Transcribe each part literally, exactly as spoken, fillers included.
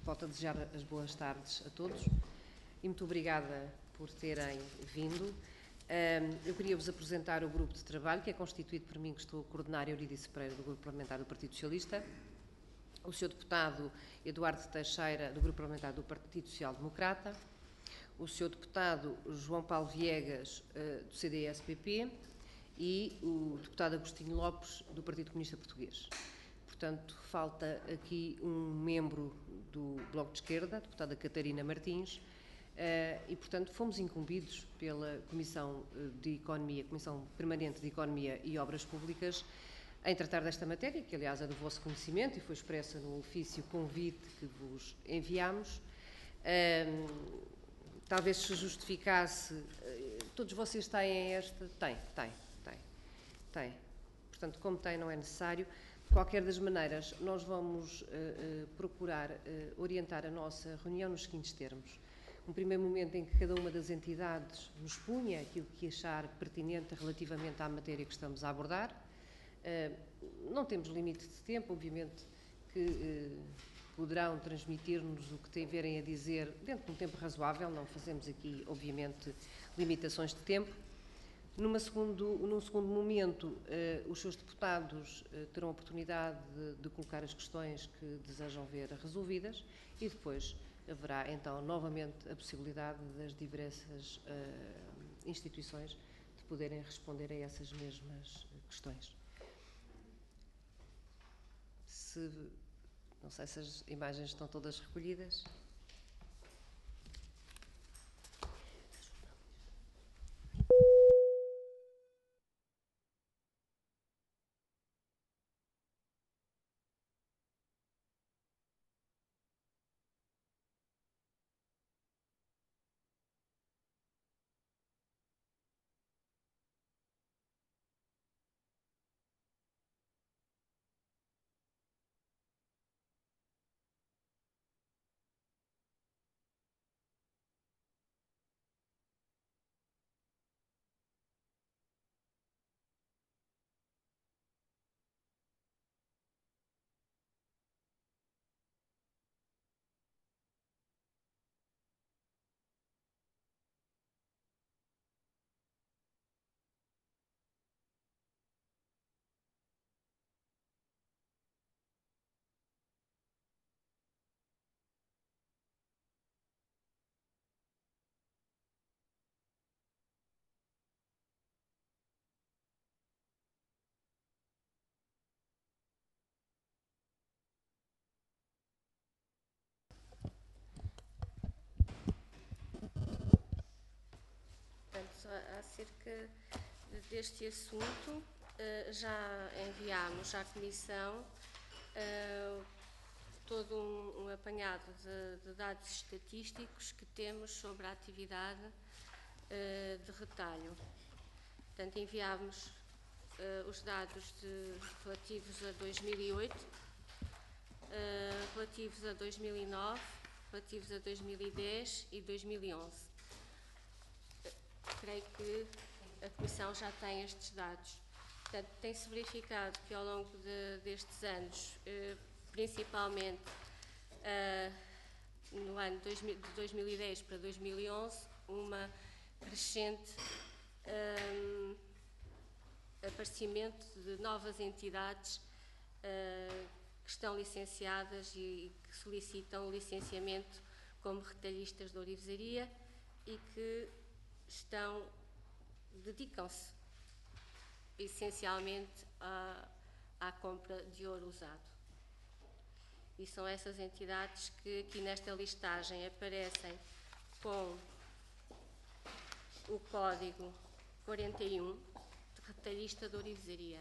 volto a desejar as boas tardes a todos e muito obrigada por terem vindo. Eu queria-vos apresentar o grupo de trabalho, que é constituído por mim, que estou a coordenar, Eurídice Pereira, do Grupo Parlamentar do Partido Socialista, o senhor Deputado Eduardo Teixeira, do Grupo Parlamentar do Partido Social Democrata, o senhor Deputado João Paulo Viegas, do C D S P P, e o Deputado Agostinho Lopes, do Partido Comunista Português. Portanto, falta aqui um membro do Bloco de Esquerda, a deputada Catarina Martins, e, portanto, fomos incumbidos pela Comissão de Economia, Comissão Permanente de Economia e Obras Públicas, em tratar desta matéria, que aliás é do vosso conhecimento e foi expressa no ofício convite que vos enviámos. Talvez se justificasse, todos vocês têm esta? Tem, tem, tem, tem. Portanto, como tem, não é necessário. De qualquer das maneiras, nós vamos uh, uh, procurar uh, orientar a nossa reunião nos seguintes termos. Um primeiro momento em que cada uma das entidades nos punha aquilo que achar pertinente relativamente à matéria que estamos a abordar. Uh, não temos limite de tempo, obviamente que uh, poderão transmitir-nos o que tiverem a dizer dentro de um tempo razoável, não fazemos aqui, obviamente, limitações de tempo. Numa segundo, num segundo momento, eh, os seus deputados eh, terão a oportunidade de, de colocar as questões que desejam ver resolvidas e depois haverá, então, novamente a possibilidade das diversas eh, instituições de poderem responder a essas mesmas questões. Se, não sei se as imagens estão todas recolhidas. Acerca deste assunto, já enviámos à Comissão todo um, um apanhado de, de dados estatísticos que temos sobre a atividade de retalho. Portanto, enviámos os dados de, relativos a dois mil e oito, relativos a dois mil e nove, relativos a dois mil e dez e dois mil e onze. Creio que a Comissão já tem estes dados. Portanto, tem-se verificado que ao longo de, destes anos, eh, principalmente eh, no ano dois mil, de dois mil e dez para dois mil e onze, uma crescente eh, aparecimento de novas entidades eh, que estão licenciadas e, e que solicitam licenciamento como retalhistas de ourivesaria e que estão, dedicam-se essencialmente à, à compra de ouro usado. E são essas entidades que aqui nesta listagem aparecem com o código quarenta e um de retalhista de ourivesaria.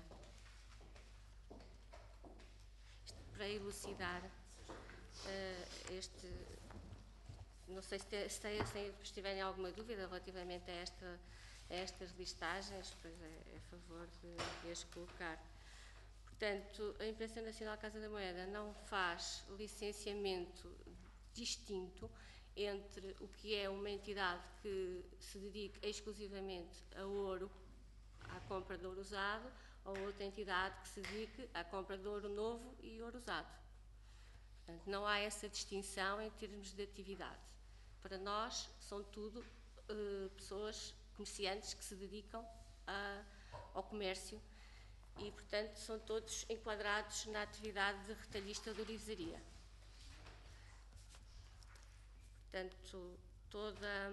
Para elucidar uh, este... Não sei se, te, se, se tiverem alguma dúvida relativamente a, esta, a estas listagens, pois é, é a favor de, de as colocar. Portanto, a Imprensa Nacional Casa da Moeda não faz licenciamento distinto entre o que é uma entidade que se dedica exclusivamente a ouro, à compra de ouro usado, ou outra entidade que se dedique à compra de ouro novo e ouro usado. Portanto, Portanto, não há essa distinção em termos de atividade. Para nós, são tudo uh, pessoas, comerciantes, que se dedicam a, ao comércio e, portanto, são todos enquadrados na atividade de retalhista de orivesaria. Portanto, toda...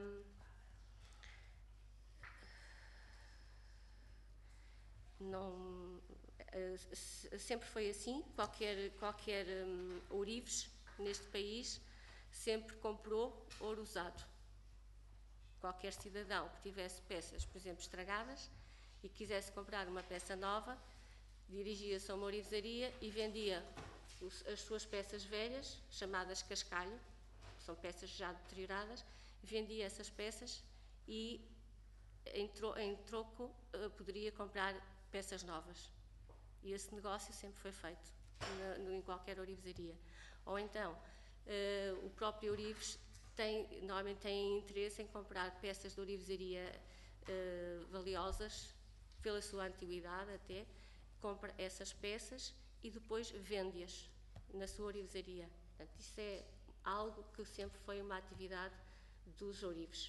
Não, sempre foi assim, qualquer, qualquer um, ourives neste país sempre comprou ouro usado. Qualquer cidadão que tivesse peças, por exemplo, estragadas e quisesse comprar uma peça nova, dirigia-se a uma ourivesaria e vendia os, as suas peças velhas, chamadas cascalho, são peças já deterioradas, vendia essas peças e em, tro, em troco uh, poderia comprar peças novas. E esse negócio sempre foi feito na, no, em qualquer ourivesaria. Ou então, uh, o próprio ourives tem, normalmente tem interesse em comprar peças de ourivesaria uh, valiosas, pela sua antiguidade até, compra essas peças e depois vende-as na sua ourivesaria. Portanto, isso é algo que sempre foi uma atividade dos ourives.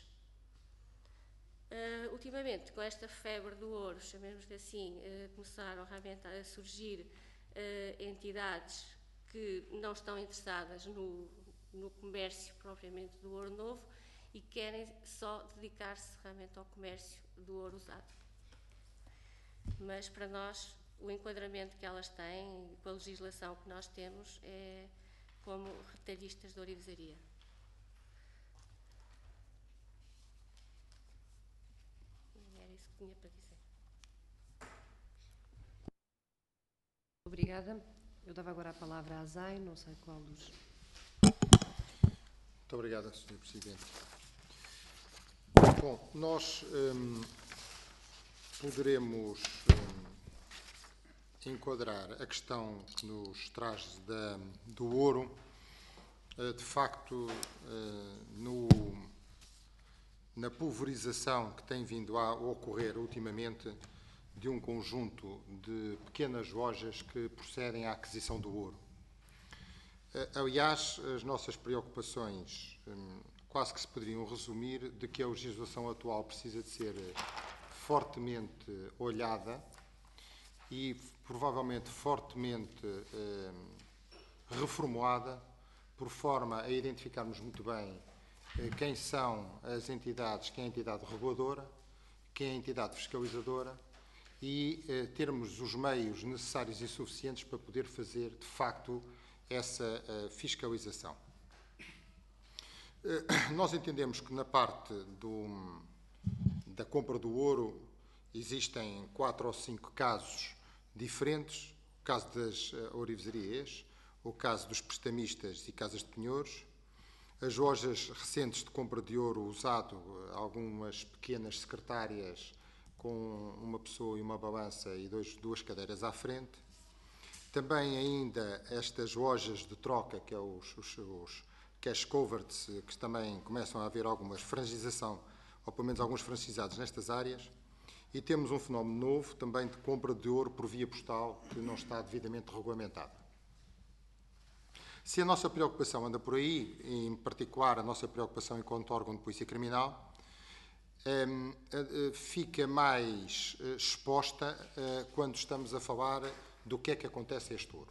Uh, ultimamente, com esta febre do ouro, chamemos-lhe assim, uh, começaram realmente a surgir uh, entidades que não estão interessadas no, no comércio propriamente do ouro novo e querem só dedicar-se realmente ao comércio do ouro usado. Mas para nós, o enquadramento que elas têm e com a legislação que nós temos é como retalhistas de ourivesaria. Tinha para dizer. Obrigada. Eu dava agora a palavra à Zay, não sei qual dos... Muito obrigada, senhor Presidente. Bom, nós hum, poderemos hum, enquadrar a questão que nos traz da, do ouro, de facto, no... na pulverização que tem vindo a ocorrer ultimamente de um conjunto de pequenas lojas que procedem à aquisição do ouro. Aliás, as nossas preocupações quase que se poderiam resumir de que a legislação atual precisa de ser fortemente olhada e provavelmente fortemente reformulada, por forma a identificarmos muito bem quem são as entidades, quem é a entidade reguladora, quem é a entidade fiscalizadora e eh, termos os meios necessários e suficientes para poder fazer, de facto, essa uh, fiscalização. Uh, nós entendemos que na parte do, da compra do ouro existem quatro ou cinco casos diferentes, o caso das uh, ourivesarias, o caso dos prestamistas e casas de penhores, as lojas recentes de compra de ouro usado, algumas pequenas secretárias com uma pessoa e uma balança e dois, duas cadeiras à frente. Também ainda estas lojas de troca, que é os, os, os cash coverts, que também começam a haver alguma franchização, ou pelo menos alguns franchizados nestas áreas. E temos um fenómeno novo também de compra de ouro por via postal, que não está devidamente regulamentado. Se a nossa preocupação anda por aí, em particular a nossa preocupação enquanto órgão de polícia criminal, fica mais exposta quando estamos a falar do que é que acontece a este ouro.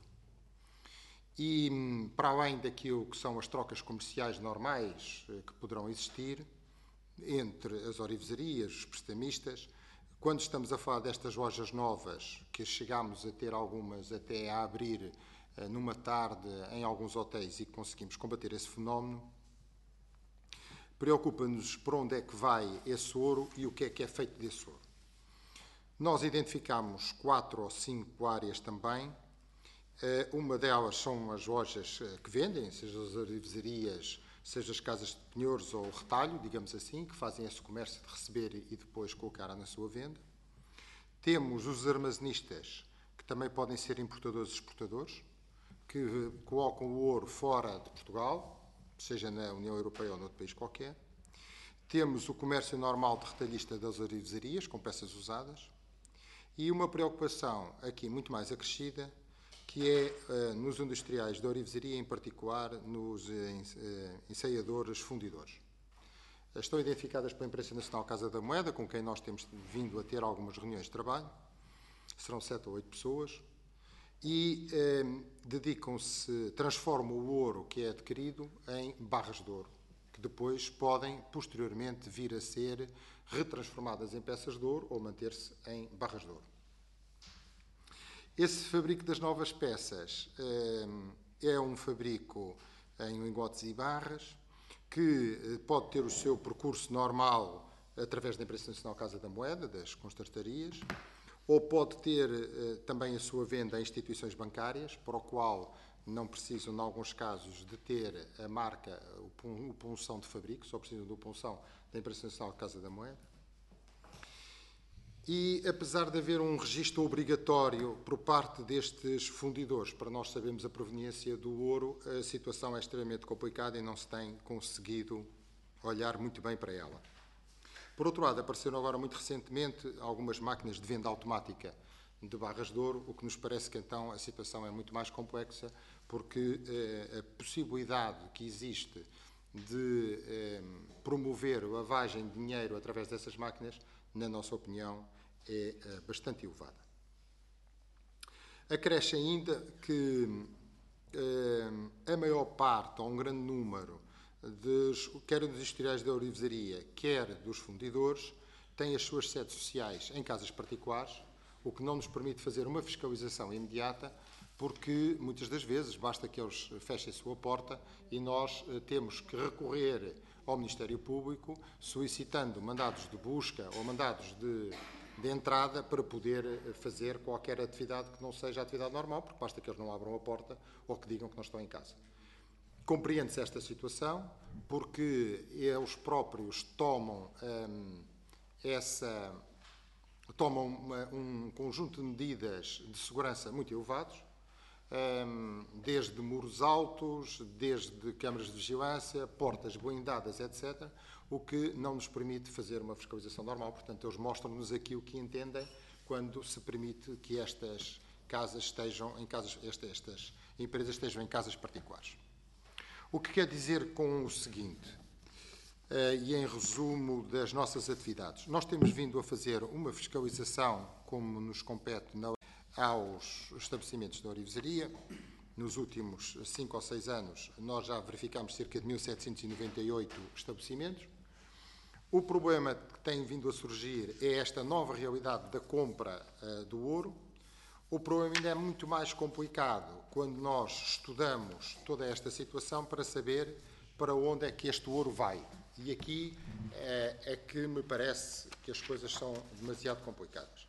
E, para além daquilo que são as trocas comerciais normais que poderão existir entre as ourivesarias, os prestamistas, quando estamos a falar destas lojas novas, que chegámos a ter algumas até a abrir numa tarde em alguns hotéis e conseguimos combater esse fenómeno, preocupa-nos por onde é que vai esse ouro e o que é que é feito desse ouro. Nós identificamos quatro ou cinco áreas também. Uma delas são as lojas que vendem, seja as ourivesarias, seja as casas de penhores ou o retalho, digamos assim, que fazem esse comércio de receber e depois colocar na sua venda. Temos os armazenistas, que também podem ser importadores e exportadores, que colocam o ouro fora de Portugal, seja na União Europeia ou noutro país qualquer. Temos o comércio normal de retalhista das ourivesarias, com peças usadas. E uma preocupação aqui muito mais acrescida, que é nos industriais da ourivesaria, em particular nos ensaiadores fundidores. Estão identificadas pela Imprensa Nacional Casa da Moeda, com quem nós temos vindo a ter algumas reuniões de trabalho. Serão sete ou oito pessoas. E eh, dedicam-se, transformam o ouro que é adquirido em barras de ouro, que depois podem, posteriormente, vir a ser retransformadas em peças de ouro ou manter-se em barras de ouro. Esse fabrico das novas peças eh, é um fabrico em lingotes e barras, que pode ter o seu percurso normal através da Imprensa Nacional Casa da Moeda, das constatarias, ou pode ter eh, também a sua venda em instituições bancárias, para o qual não precisam, em alguns casos, de ter a marca, o punção de fabrico, só precisam do punção da Imprensa Nacional Casa da Moeda. E, apesar de haver um registro obrigatório por parte destes fundidores, para nós sabermos a proveniência do ouro, a situação é extremamente complicada e não se tem conseguido olhar muito bem para ela. Por outro lado, apareceram agora muito recentemente algumas máquinas de venda automática de barras de ouro, o que nos parece que então a situação é muito mais complexa, porque eh, a possibilidade que existe de eh, promover a lavagem de dinheiro através dessas máquinas, na nossa opinião, é eh, bastante elevada. Acresce ainda que eh, a maior parte, ou um grande número, Dos, quer dos industriais da ourivesaria, quer dos fundidores, têm as suas sedes sociais em casas particulares, o que não nos permite fazer uma fiscalização imediata, porque muitas das vezes basta que eles fechem a sua porta e nós eh, temos que recorrer ao Ministério Público solicitando mandados de busca ou mandados de, de entrada para poder fazer qualquer atividade que não seja a atividade normal, porque basta que eles não abram a porta ou que digam que não estão em casa. Compreende-se esta situação, porque eles próprios tomam, hum, essa, tomam uma, um conjunto de medidas de segurança muito elevados, hum, desde muros altos, desde câmaras de vigilância, portas blindadas, etcétera, o que não nos permite fazer uma fiscalização normal. Portanto, eles mostram-nos aqui o que entendem quando se permite que estas casas estejam em casas, estas, estas empresas estejam em casas particulares. O que quer dizer com o seguinte, uh, e em resumo das nossas atividades. Nós temos vindo a fazer uma fiscalização, como nos compete, na, aos estabelecimentos da ourivesaria. Nos últimos cinco ou seis anos, nós já verificamos cerca de mil setecentos e noventa e oito estabelecimentos. O problema que tem vindo a surgir é esta nova realidade da compra uh, do ouro. O problema ainda é muito mais complicado quando nós estudamos toda esta situação para saber para onde é que este ouro vai. E aqui é, é que me parece que as coisas são demasiado complicadas.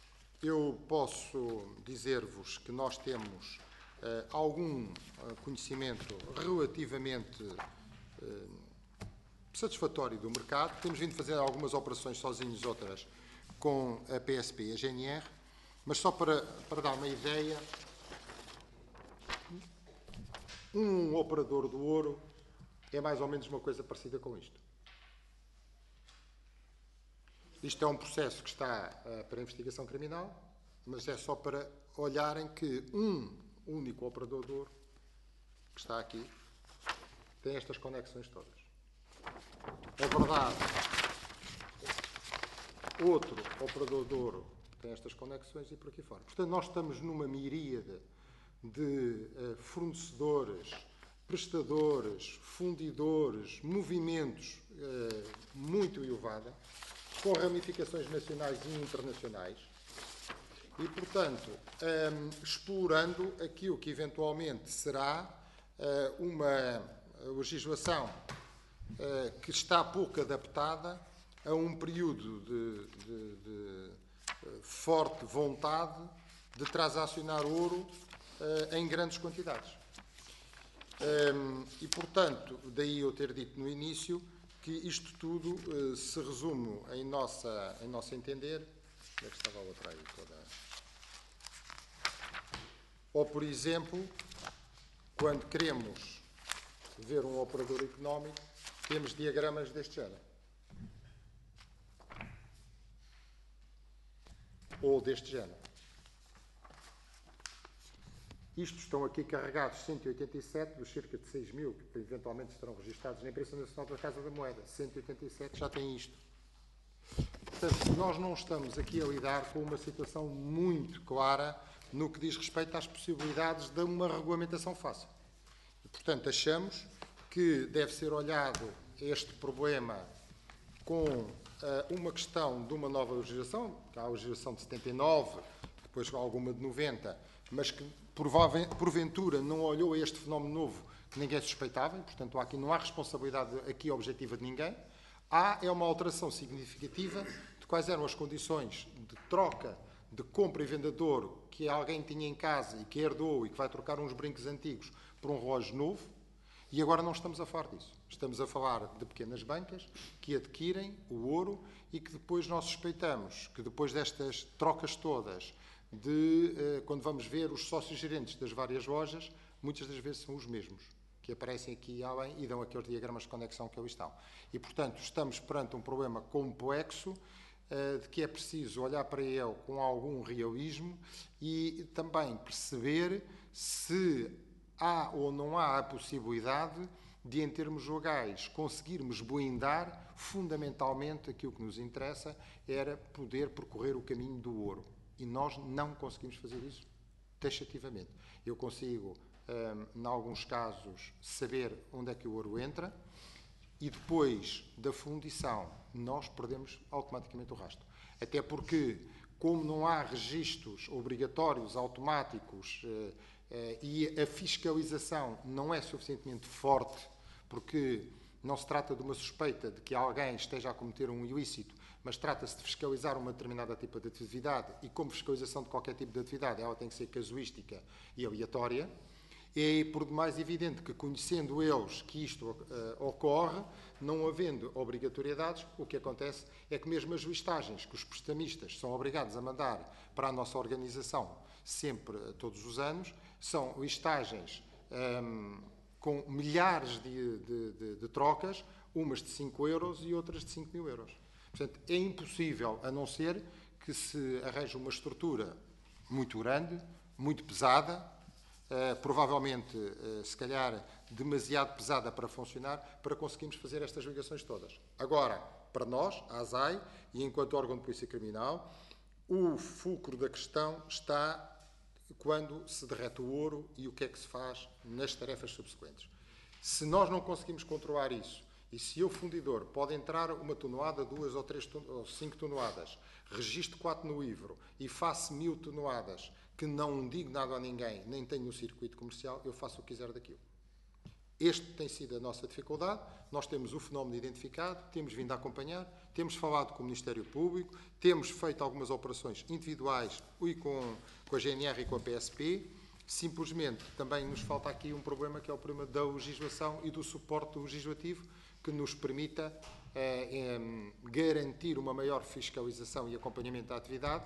Eu posso dizer-vos que nós temos uh, algum uh, conhecimento relativamente uh, satisfatório do mercado. Temos vindo a fazer algumas operações sozinhos, outras com a P S P e a G N R. Mas só para, para dar uma ideia, um operador do ouro é mais ou menos uma coisa parecida com isto. Isto é um processo que está uh, para investigação criminal, mas é só para olharem que um único operador do ouro, que está aqui, tem estas conexões todas. É verdade, outro operador do ouro tem estas conexões e por aqui fora. Portanto, nós estamos numa miríade de uh, fornecedores, prestadores, fundidores, movimentos uh, muito elevada, com ramificações nacionais e internacionais e, portanto, um, explorando aquilo que eventualmente será uh, uma legislação uh, que está pouco adaptada a um período de, de, de forte vontade de transacionar ouro uh, em grandes quantidades. Um, e, portanto, daí eu ter dito no início que isto tudo uh, se resume em nossa, em nosso entender. Onde é que estava a outra aí toda? Ou, por exemplo, quando queremos ver um operador económico, temos diagramas deste género. Ou deste género. Isto estão aqui carregados cento e oitenta e sete dos cerca de seis mil que eventualmente estarão registados na Imprensa Nacional da Casa da Moeda. cento e oitenta e sete já têm isto. Portanto, nós não estamos aqui a lidar com uma situação muito clara no que diz respeito às possibilidades de uma regulamentação fácil. E, portanto, achamos que deve ser olhado este problema com uh, uma questão de uma nova legislação, que há a legislação de setenta e nove, depois alguma de noventa, mas que porventura não olhou a este fenómeno novo que ninguém suspeitava, e, portanto, aqui não há responsabilidade aqui objetiva de ninguém. Há é uma alteração significativa de quais eram as condições de troca, de compra e venda de ouro que alguém tinha em casa e que herdou e que vai trocar uns brincos antigos por um relógio novo, e agora não estamos a falar disso. Estamos a falar de pequenas bancas que adquirem o ouro e que depois nós suspeitamos que depois destas trocas todas, de eh, quando vamos ver os sócios gerentes das várias lojas, muitas das vezes são os mesmos que aparecem aqui além e dão aqueles diagramas de conexão que ali estão. E, portanto, estamos perante um problema complexo, uh, de que é preciso olhar para ele com algum realismo e também perceber se há ou não há a possibilidade de, em termos legais, conseguirmos blindar, fundamentalmente, aquilo que nos interessa era poder percorrer o caminho do ouro. E nós não conseguimos fazer isso taxativamente. Eu consigo, um, em alguns casos, saber onde é que o ouro entra e depois da fundição nós perdemos automaticamente o rastro. Até porque, como não há registros obrigatórios, automáticos, uh, uh, e a fiscalização não é suficientemente forte, porque não se trata de uma suspeita de que alguém esteja a cometer um ilícito, mas trata-se de fiscalizar uma determinada tipo de atividade e, como fiscalização de qualquer tipo de atividade, ela tem que ser casuística e aleatória. É por demais evidente que, conhecendo eles que isto uh, ocorre, não havendo obrigatoriedades, o que acontece é que mesmo as listagens que os prestamistas são obrigados a mandar para a nossa organização sempre, todos os anos, são listagens um, com milhares de, de, de, de trocas, umas de cinco euros e outras de cinco mil euros. Portanto, é impossível, a não ser que se arranje uma estrutura muito grande, muito pesada, uh, provavelmente, uh, se calhar, demasiado pesada para funcionar, para conseguirmos fazer estas ligações todas. Agora, para nós, a ASAI, e enquanto órgão de polícia criminal, o fulcro da questão está quando se derrete o ouro e o que é que se faz nas tarefas subsequentes. Se nós não conseguimos controlar isso, e se eu, fundidor, pode entrar uma tonelada, duas ou três ou cinco toneladas, registro quatro no livro e faço mil toneladas que não digo nada a ninguém, nem tenho no circuito comercial, eu faço o que quiser daquilo. Este tem sido a nossa dificuldade. Nós temos o fenómeno identificado, temos vindo a acompanhar, temos falado com o Ministério Público, temos feito algumas operações individuais e com, com a G N R e com a P S P. Simplesmente também nos falta aqui um problema que é o problema da legislação e do suporte legislativo que nos permita eh, eh, garantir uma maior fiscalização e acompanhamento da atividade,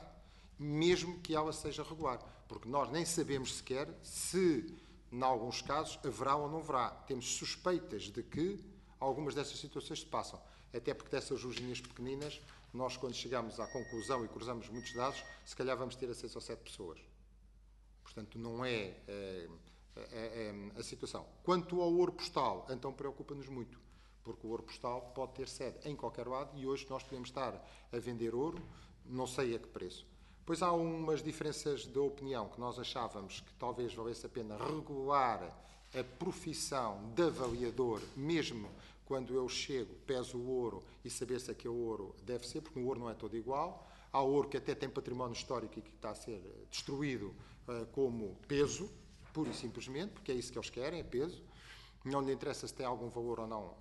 mesmo que ela seja regular. Porque nós nem sabemos sequer se, em alguns casos, haverá ou não haverá. Temos suspeitas de que algumas dessas situações se passam. Até porque dessas luzinhas pequeninas, nós, quando chegamos à conclusão e cruzamos muitos dados, se calhar vamos ter acesso a sete pessoas. Portanto, não é, é, é, é a situação. Quanto ao ouro postal, então preocupa-nos muito, porque o ouro postal pode ter sede em qualquer lado e hoje nós podemos estar a vender ouro, não sei a que preço. Pois há umas diferenças de opinião que nós achávamos que talvez valesse a pena regular a profissão de avaliador, mesmo quando eu chego, peso o ouro e saber se aquele ouro deve ser, porque o ouro não é todo igual. Há ouro que até tem património histórico e que está a ser destruído uh, como peso, pura e simplesmente, porque é isso que eles querem, é peso. Não lhe interessa se tem algum valor ou não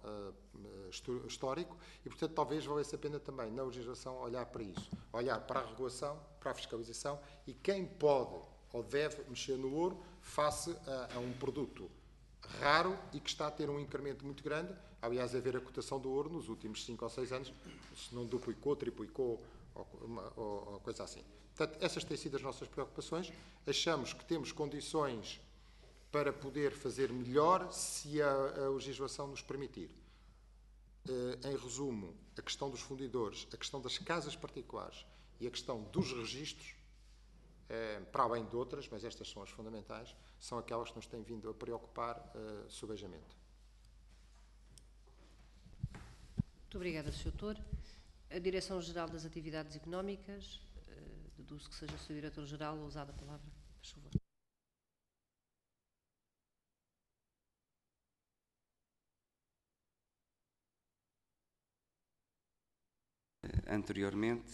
uh, histórico e, portanto, talvez valesse a pena também, na legislação, olhar para isso. Olhar para a regulação, para a fiscalização e quem pode ou deve mexer no ouro face a, a um produto raro e que está a ter um incremento muito grande. Aliás, a ver a cotação do ouro nos últimos cinco ou seis anos, se não duplicou, triplicou ou, uma, ou, ou coisa assim. Portanto, essas têm sido as nossas preocupações. Achamos que temos condições para poder fazer melhor se a, a legislação nos permitir. Uh, em resumo, a questão dos fundidores, a questão das casas particulares e a questão dos registros para além de outras, mas estas são as fundamentais, são aquelas que nos têm vindo a preocupar uh, subejamente. Muito obrigada, senhor Doutor. A Direção-Geral das Atividades Económicas, uh, deduzo que seja o seu Diretor-Geral a usar a palavra, por favor. Anteriormente,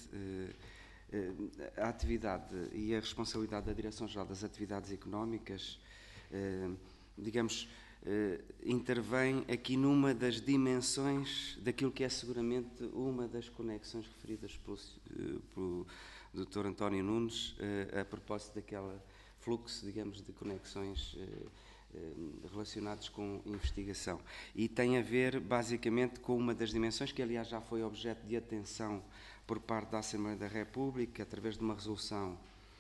a atividade e a responsabilidade da Direção-Geral das Atividades Económicas, digamos, intervém aqui numa das dimensões daquilo que é seguramente uma das conexões referidas pelo, pelo doutor António Nunes a propósito daquele fluxo, digamos, de conexões relacionados com investigação. E tem a ver, basicamente, com uma das dimensões que, aliás, já foi objeto de atenção por parte da Assembleia da República, através de uma resolução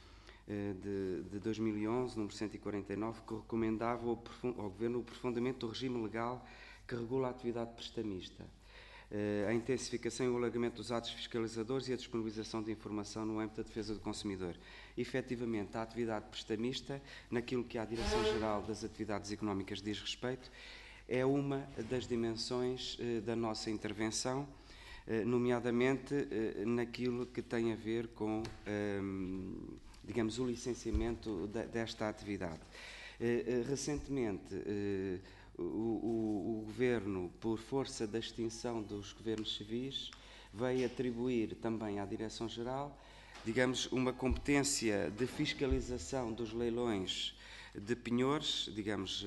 de, de dois mil e onze, número cento e quarenta e nove, que recomendava ao, ao Governo o aprofundamento do regime legal que regula a atividade prestamista, a intensificação e o alargamento dos atos fiscalizadores e a disponibilização de informação no âmbito da defesa do consumidor. Efetivamente, a atividade prestamista, naquilo que a Direção-Geral das Atividades Económicas diz respeito, é uma das dimensões eh, da nossa intervenção, eh, nomeadamente eh, naquilo que tem a ver com, eh, digamos, o licenciamento de, desta atividade. Eh, eh, recentemente, eh, O, o, o Governo, por força da extinção dos governos civis, veio atribuir também à Direção-Geral, digamos, uma competência de fiscalização dos leilões de penhores, digamos,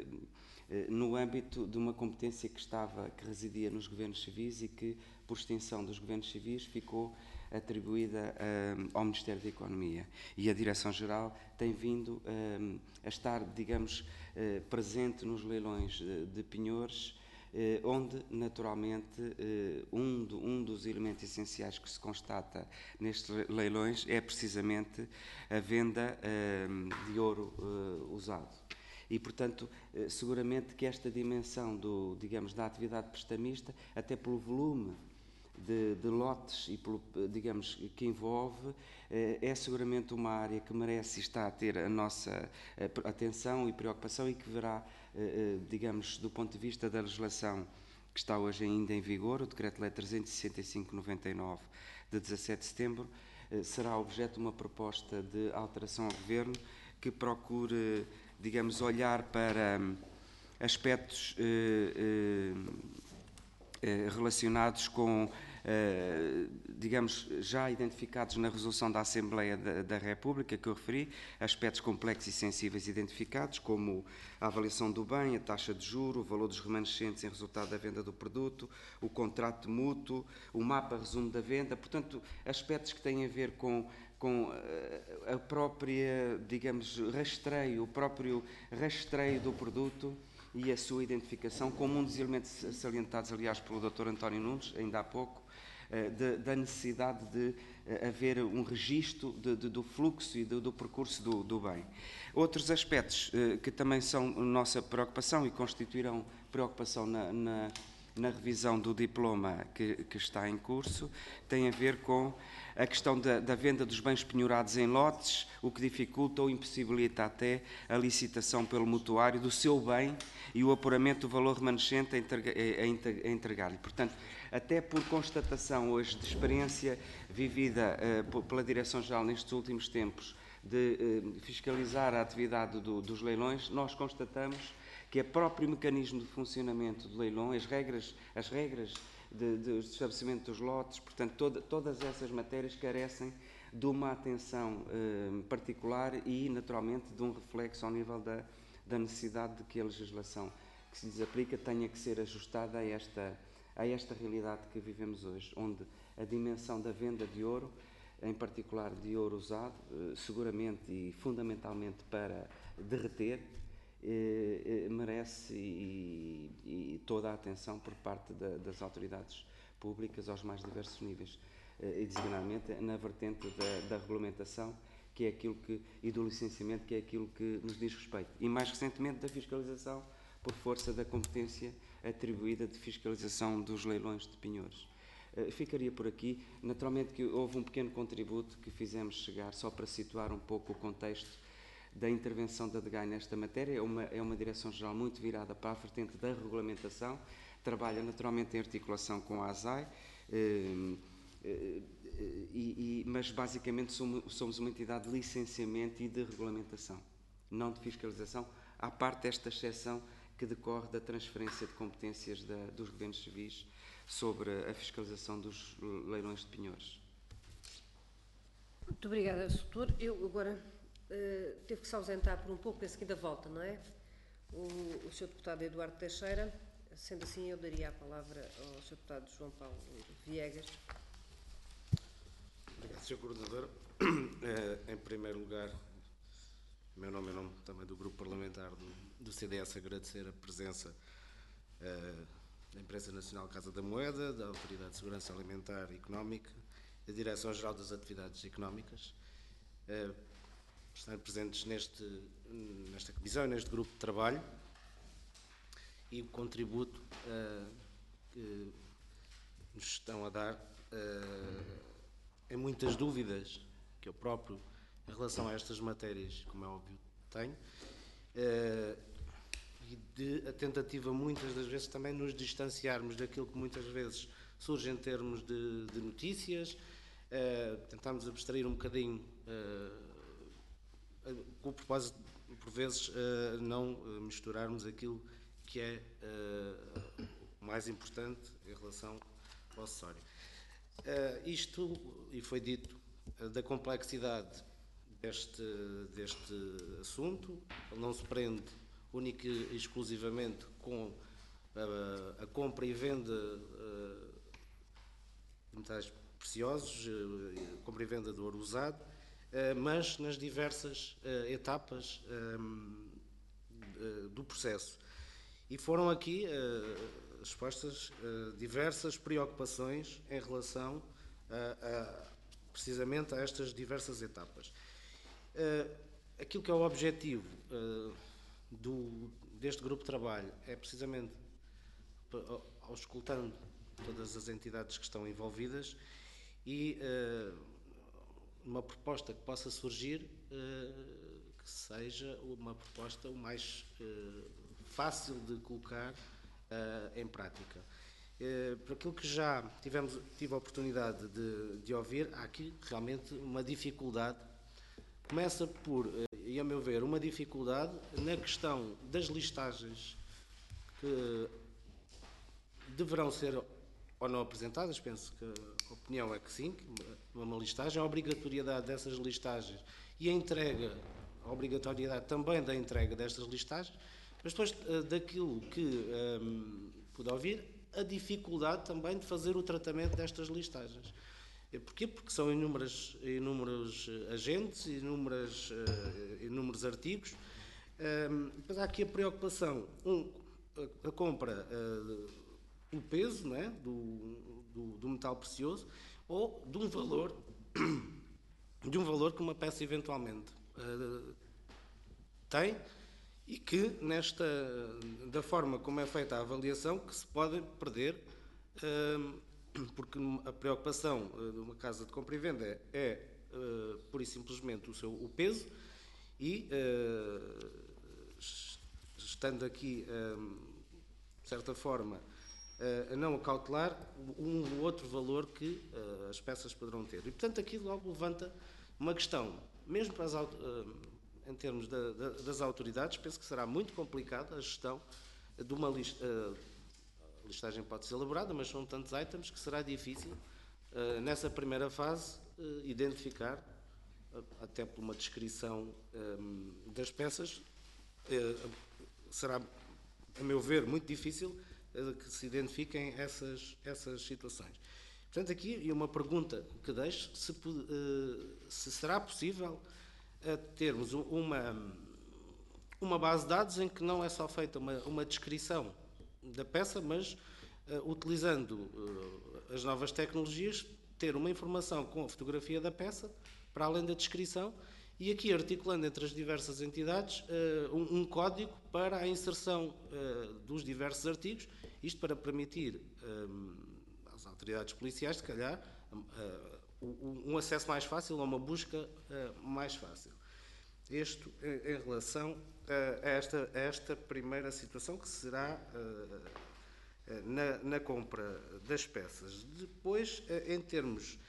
no âmbito de uma competência que estava, que residia nos governos civis e que, por extinção dos governos civis, ficou atribuída uh, ao Ministério da Economia. E a Direção-Geral tem vindo uh, a estar, digamos, uh, presente nos leilões de, de penhores, uh, onde, naturalmente, uh, um, do, um dos elementos essenciais que se constata nestes leilões é precisamente a venda uh, de ouro uh, usado. E, portanto, uh, seguramente que esta dimensão do, digamos, da atividade prestamista, até pelo volume De, de lotes e, pelo, digamos, que envolve, eh, é seguramente uma área que merece e está a ter a nossa eh, atenção e preocupação e que verá, eh, digamos, do ponto de vista da legislação que está hoje ainda em vigor, o Decreto-Lei trezentos e sessenta e cinco barra noventa e nove, de dezassete de setembro, eh, será objeto de uma proposta de alteração ao Governo que procure, digamos, olhar para hum, aspectos eh, eh, relacionados com, eh, digamos, já identificados na resolução da Assembleia da, da República, que eu referi, aspectos complexos e sensíveis identificados, como a avaliação do bem, a taxa de juro, o valor dos remanescentes em resultado da venda do produto, o contrato mútuo, o mapa resumo da venda, portanto, aspectos que têm a ver com com a própria, digamos, rastreio, o próprio rastreio do produto e a sua identificação, como um dos elementos salientados, aliás, pelo doutor António Nunes, ainda há pouco, de, da necessidade de haver um registro de, de, do fluxo e do, do percurso do, do bem. Outros aspectos que também são nossa preocupação e constituirão preocupação na, na, na revisão do diploma que, que está em curso, têm a ver com a questão da, da venda dos bens penhorados em lotes, o que dificulta ou impossibilita até a licitação pelo mutuário do seu bem e o apuramento do valor remanescente a entregar-lhe. Portanto, até por constatação hoje de experiência vivida uh, pela Direção-Geral nestes últimos tempos de uh, fiscalizar a atividade do, dos leilões, nós constatamos que o próprio mecanismo de funcionamento do leilão, as regras, as regras de, de estabelecimento dos lotes, portanto, toda, todas essas matérias carecem de uma atenção uh, particular e, naturalmente, de um reflexo ao nível da, da necessidade de que a legislação que se lhes aplica tenha que ser ajustada a esta, a esta realidade que vivemos hoje, onde a dimensão da venda de ouro, em particular de ouro usado, uh, seguramente e fundamentalmente para derreter, Eh, eh, merece e, e toda a atenção por parte da, das autoridades públicas aos mais diversos níveis, eh, e designadamente na vertente da, da regulamentação, que é aquilo que, e do licenciamento, que é aquilo que nos diz respeito. E mais recentemente da fiscalização, por força da competência atribuída de fiscalização dos leilões de penhores. Uh, ficaria por aqui. Naturalmente que houve um pequeno contributo que fizemos chegar, só para situar um pouco o contexto da intervenção da D G A I nesta matéria. É uma, é uma direção-geral muito virada para a vertente da regulamentação, trabalha naturalmente em articulação com a A S A I, uh, uh, E, e, mas basicamente somos, somos uma entidade de licenciamento e de regulamentação, não de fiscalização, à parte desta exceção que decorre da transferência de competências da, dos governos civis sobre a fiscalização dos leilões de penhores. Muito obrigada, doutor. Eu agora uh, teve que se ausentar por um pouco, penso que ainda volta, não é? O, o senhor deputado Eduardo Teixeira, sendo assim eu daria a palavra ao senhor deputado João Paulo Viegas. Obrigado, senhor Coordenador. Em primeiro lugar, meu nome é nome também do Grupo Parlamentar do, do C D S, agradecer a presença uh, da Empresa Nacional Casa da Moeda, da Autoridade de Segurança Alimentar e Económica, da Direção-Geral das Atividades Económicas, uh, por estarem presentes neste, nesta comissão e neste grupo de trabalho, e o contributo uh, que nos estão a dar uh, em muitas dúvidas que eu próprio, em relação a estas matérias, como é óbvio, tenho, uh, e de a tentativa, muitas das vezes, também nos distanciarmos daquilo que muitas vezes surge em termos de, de notícias, uh, tentarmos abstrair um bocadinho, uh, com o propósito, por vezes, uh, não misturarmos aquilo que é uh, o mais importante em relação ao acessório. Uh, isto, e foi dito, uh, da complexidade deste, deste assunto, ele não se prende única e exclusivamente com uh, a compra e venda uh, de metais preciosos, uh, compra e venda de ouro usado, uh, mas nas diversas uh, etapas um, uh, do processo. E foram aqui uh, expostas uh, diversas preocupações em relação a, a, precisamente a estas diversas etapas. Uh, aquilo que é o objetivo uh, do, deste grupo de trabalho é precisamente, auscultando todas as entidades que estão envolvidas, e uh, uma proposta que possa surgir, uh, que seja uma proposta o mais uh, fácil de colocar Uh, em prática. Uh, por aquilo que já tivemos, tive a oportunidade de, de ouvir, há aqui realmente uma dificuldade. Começa por, uh, e a meu ver, uma dificuldade na questão das listagens que deverão ser ou não apresentadas. Penso que a opinião é que sim, que uma listagem, a obrigatoriedade dessas listagens e a entrega, a obrigatoriedade também da entrega destas listagens. Mas depois daquilo que um, pude ouvir, a dificuldade também de fazer o tratamento destas listagens. Porquê? Porque são inúmeras, inúmeros agentes, inúmeras, uh, inúmeros artigos. Um, depois há aqui a preocupação, um, a, a compra uh, do peso, não é? do, do, do metal precioso, ou de um valor, de um valor que uma peça eventualmente uh, tem, e que, nesta, da forma como é feita a avaliação, que se pode perder, porque a preocupação de uma casa de compra e venda é, é pura e simplesmente o seu o peso, e estando aqui, de certa forma, a não acautelar um ou outro valor que as peças poderão ter. E, portanto, aqui logo levanta uma questão, mesmo para as em termos da, da, das autoridades, penso que será muito complicado a gestão de uma lista. A listagem pode ser elaborada, mas são tantos itens que será difícil, uh, nessa primeira fase, uh, identificar, uh, até por uma descrição um, das peças, uh, será, a meu ver, muito difícil uh, que se identifiquem essas, essas situações. Portanto, aqui, e uma pergunta que deixo, se, uh, se será possível a termos uma, uma base de dados em que não é só feita uma, uma descrição da peça, mas uh, utilizando uh, as novas tecnologias, ter uma informação com a fotografia da peça, para além da descrição, e aqui articulando entre as diversas entidades uh, um, um código para a inserção uh, dos diversos artigos, isto para permitir uh, às autoridades policiais, se calhar, um acesso mais fácil ou uma busca mais fácil. Isto em relação a esta, a esta primeira situação, que será na, na compra das peças. Depois, em termos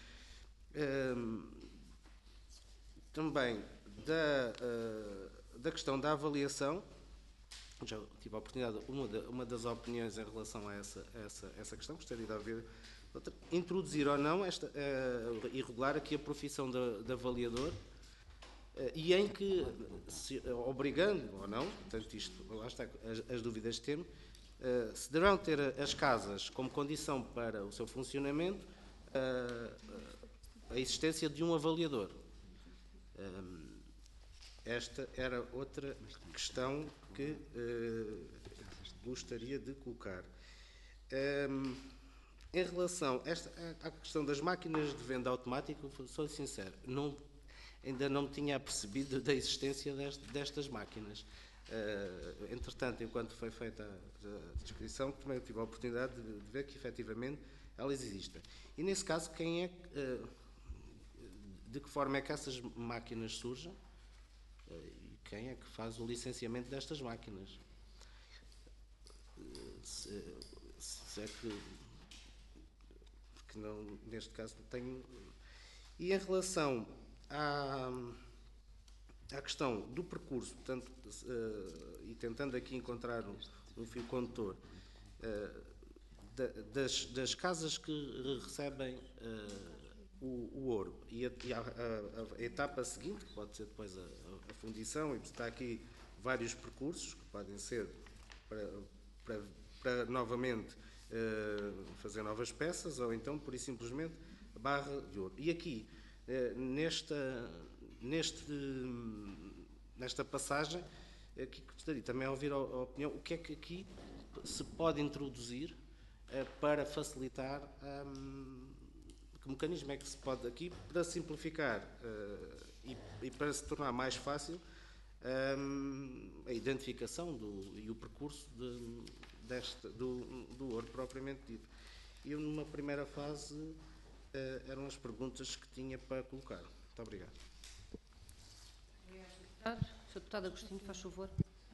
também da, da questão da avaliação, já tive a oportunidade, uma, da, uma das opiniões em relação a essa, a essa, a essa questão, gostaria de ouvir outra, introduzir ou não, esta, uh, irregular aqui a profissão de, de avaliador, uh, e em que, se, obrigando ou não, portanto isto, lá está, as, as dúvidas de termo, uh, se deverão ter as casas como condição para o seu funcionamento uh, a existência de um avaliador. Um, esta era outra questão que uh, gostaria de colocar. Um, em relação a esta, à questão das máquinas de venda automática, sou sincero, não, ainda não me tinha apercebido da existência dest, destas máquinas. Uh, entretanto, enquanto foi feita a, a descrição, também tive a oportunidade de, de ver que, efetivamente, elas existem. E, nesse caso, quem é, uh, de que forma é que essas máquinas surgem? Uh, Quem é que faz o licenciamento destas máquinas? Se, se é que... Porque não, neste caso não tenho... E em relação à, à questão do percurso, portanto, uh, e tentando aqui encontrar um, um fio condutor, uh, da, das, das casas que recebem uh, o, o ouro e, a, e a, a, a etapa seguinte, que pode ser depois a, a fundição, e está aqui vários percursos que podem ser para, para, para novamente uh, fazer novas peças, ou então, por e simplesmente, a barra de ouro. E aqui, uh, nesta, neste, nesta passagem, aqui gostaria também a ouvir a, a opinião, o que é que aqui se pode introduzir uh, para facilitar um, que mecanismo é que se pode aqui, para simplificar uh, e, e para se tornar mais fácil um, a identificação do, e o percurso de, deste, do, do ouro propriamente dito. E eu, numa primeira fase, uh, eram as perguntas que tinha para colocar. Muito obrigado. senhor Deputado Agostinho, faz favor.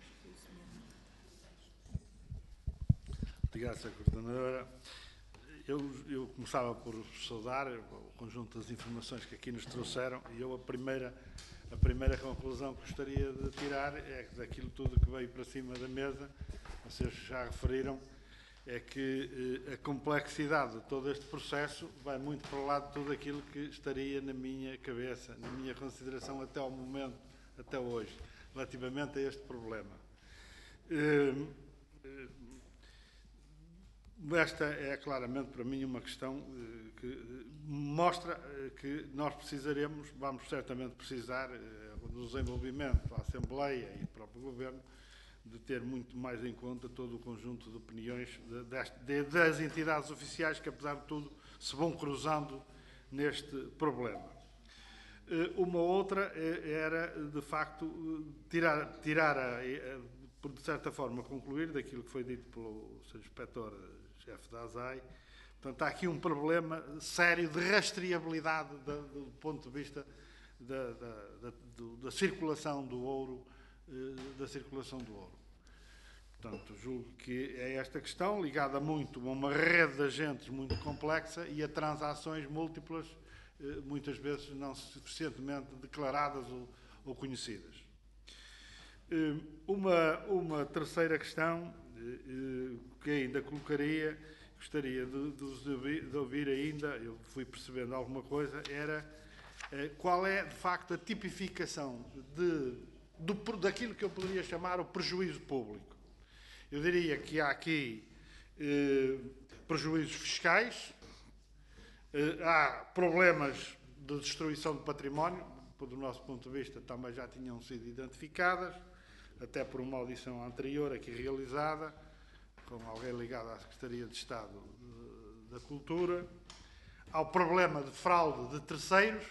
Obrigado, senhora Coordenadora. Eu, eu começava por saudar o conjunto das informações que aqui nos trouxeram, e eu a primeira, a primeira conclusão que gostaria de tirar é que daquilo tudo que veio para cima da mesa, vocês já referiram, é que eh, a complexidade de todo este processo vai muito para o lado de tudo aquilo que estaria na minha cabeça, na minha consideração até ao momento, até hoje, relativamente a este problema. Eh, eh, Esta é claramente para mim uma questão eh, que eh, mostra eh, que nós precisaremos, vamos certamente precisar, eh, do desenvolvimento da Assembleia e do próprio Governo, de ter muito mais em conta todo o conjunto de opiniões de, de, das entidades oficiais que, apesar de tudo, se vão cruzando neste problema. Eh, uma outra eh, era, de facto, tirar, tirar a, a, por de certa forma, concluir daquilo que foi dito pelo senhor Inspetor chefe da A S A I. Portanto, há aqui um problema sério de rastreabilidade da, do ponto de vista da, da, da, do, da circulação do ouro, da circulação do ouro. Portanto, julgo que é esta questão, ligada muito a uma rede de agentes muito complexa e a transações múltiplas, muitas vezes não suficientemente declaradas ou, ou conhecidas. Uma, uma terceira questão que ainda colocaria, gostaria de, de, de ouvir ainda, eu fui percebendo alguma coisa, era qual é, de facto, a tipificação de, do, daquilo que eu poderia chamar o prejuízo público. Eu diria que há aqui eh, prejuízos fiscais, eh, há problemas de destruição de património, do nosso ponto de vista também já tinham sido identificadas, até por uma audição anterior aqui realizada, com alguém ligado à Secretaria de Estado de, da Cultura. Há o problema de fraude de terceiros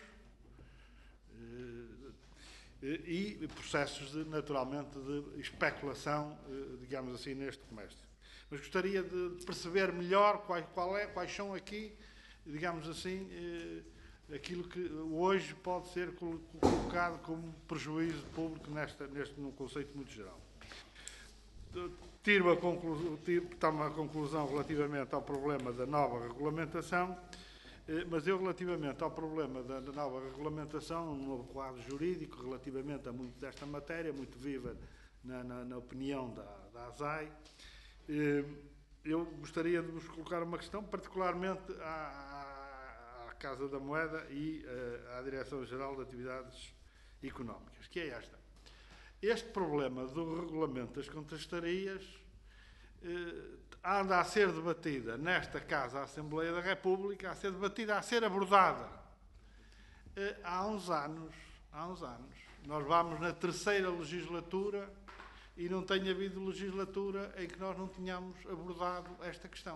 e processos, de, naturalmente, de especulação, digamos assim, neste comércio. mas gostaria de perceber melhor qual, qual é, quais são aqui, digamos assim, eh, aquilo que hoje pode ser colocado como prejuízo público nesta, neste, num conceito muito geral. Tiro a conclusão, tiro, tomo a conclusão relativamente ao problema da nova regulamentação, eh, mas eu, relativamente ao problema da, da nova regulamentação, um novo quadro jurídico, relativamente a muito desta matéria, muito viva na, na, na opinião da, da A S A I, eh, eu gostaria de vos colocar uma questão, particularmente à, à Casa da Moeda e uh, à Direção-Geral de Atividades Económicas, que é esta. Este problema do regulamento das contestarias uh, anda a ser debatida nesta Casa, a Assembleia da República, a ser debatida, a ser abordada uh, há uns anos, há uns anos. Nós vamos na terceira legislatura e não tem havido legislatura em que nós não tenhamos abordado esta questão.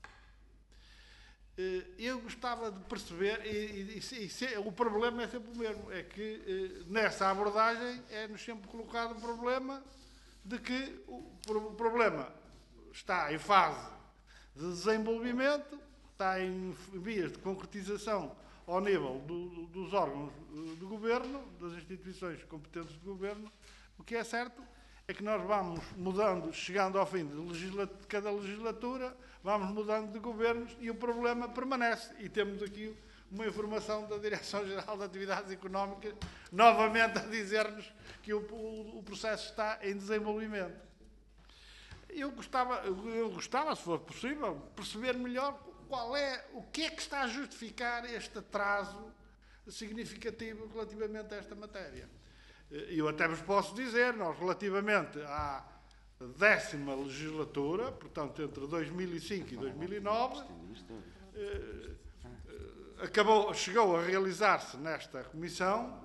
Eu gostava de perceber, e, e, e se, o problema é sempre o mesmo, é que nessa abordagem é-nos sempre colocado o problema de que o, o problema está em fase de desenvolvimento, está em vias de concretização ao nível do, dos órgãos do governo, das instituições competentes do governo. O que é certo é que nós vamos mudando, chegando ao fim de, legislatura, de cada legislatura, vamos mudando de governos e o problema permanece. E temos aqui uma informação da Direção-Geral de Atividades Económicas, novamente a dizer-nos que o, o, o processo está em desenvolvimento. Eu gostava, eu gostava, se for possível, perceber melhor qual é, o que é que está a justificar este atraso significativo relativamente a esta matéria. Eu até vos posso dizer, nós relativamente à décima legislatura, portanto entre dois mil e cinco e dois mil e nove, eh, acabou, chegou a realizar-se nesta comissão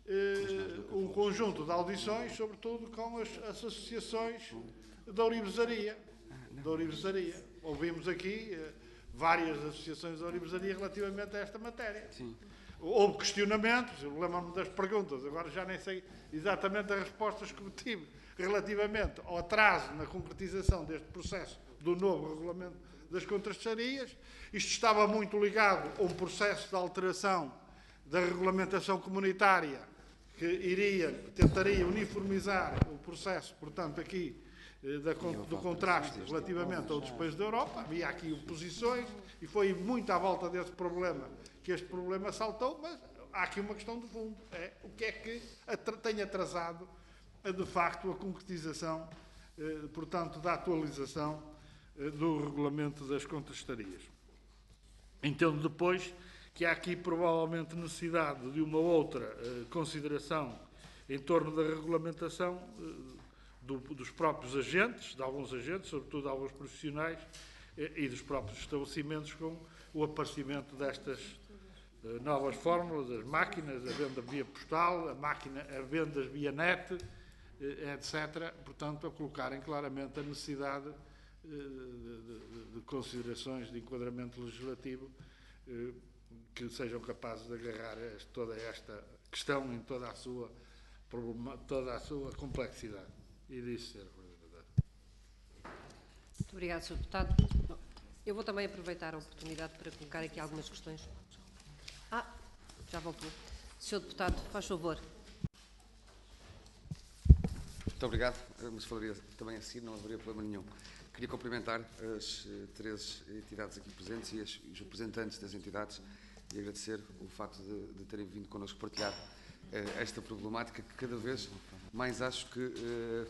eh, um conjunto de audições, sobretudo com as, as associações da ourivesaria. Da ourivesaria. Ouvimos aqui eh, várias associações da ourivesaria relativamente a esta matéria. Sim. Houve questionamentos, eu lembro-me das perguntas, agora já nem sei exatamente as respostas que tive relativamente ao atraso na concretização deste processo do novo regulamento das contrastarias. Isto estava muito ligado a um processo de alteração da regulamentação comunitária que iria, tentaria uniformizar o processo, portanto, aqui da, do contraste relativamente ao despejo da Europa. Havia aqui oposições e foi muito à volta desse problema que este problema saltou, mas há aqui uma questão de fundo, é o que é que tem atrasado, de facto, a concretização, eh, portanto, da atualização eh, do regulamento das contestarias. Entendo depois que há aqui provavelmente necessidade de uma outra eh, consideração em torno da regulamentação eh, do, dos próprios agentes, de alguns agentes, sobretudo de alguns profissionais, eh, e dos próprios estabelecimentos, com o aparecimento destas novas fórmulas, as máquinas, a venda via postal, a máquina, a vendas via net, etcétera. Portanto, a colocarem claramente a necessidade de, de, de considerações de enquadramento legislativo que sejam capazes de agarrar toda esta questão em toda a sua, toda a sua complexidade. E disso ser verdade. Muito obrigado, senhor Deputado. Eu vou também aproveitar a oportunidade para colocar aqui algumas questões. Ah, já voltou. senhor Deputado, faz favor. Muito obrigado, mas falaria também assim, não haveria problema nenhum. Queria cumprimentar as três entidades aqui presentes e, as, e os representantes das entidades e agradecer o facto de, de terem vindo connosco partilhar uh, esta problemática que cada vez mais acho que uh,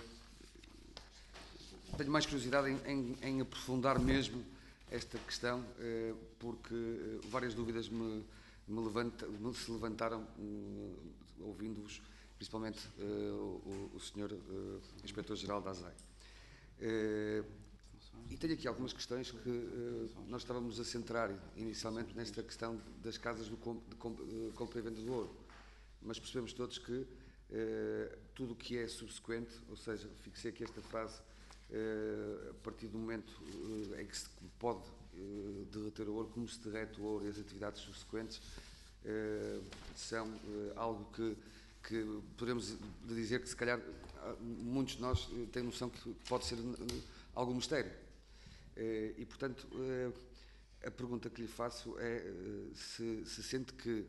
tenho mais curiosidade em, em, em aprofundar mesmo esta questão, uh, porque uh, várias dúvidas me Me, levanta, me se levantaram uh, ouvindo-vos, principalmente uh, o, o senhor uh, Inspetor-Geral da A S A I. Uh, e tenho aqui algumas questões que uh, nós estávamos a centrar inicialmente nesta questão das casas do comp, de comp, uh, compra e venda do ouro, mas percebemos todos que uh, tudo o que é subsequente, ou seja, fixei aqui esta frase, uh, a partir do momento uh, em que se pode derreter o ouro, como se derrete o ouro e as atividades subsequentes uh, são uh, algo que, que podemos dizer que se calhar muitos de nós têm noção que pode ser uh, algum mistério. E, portanto, a pergunta que lhe faço é se, se sente que,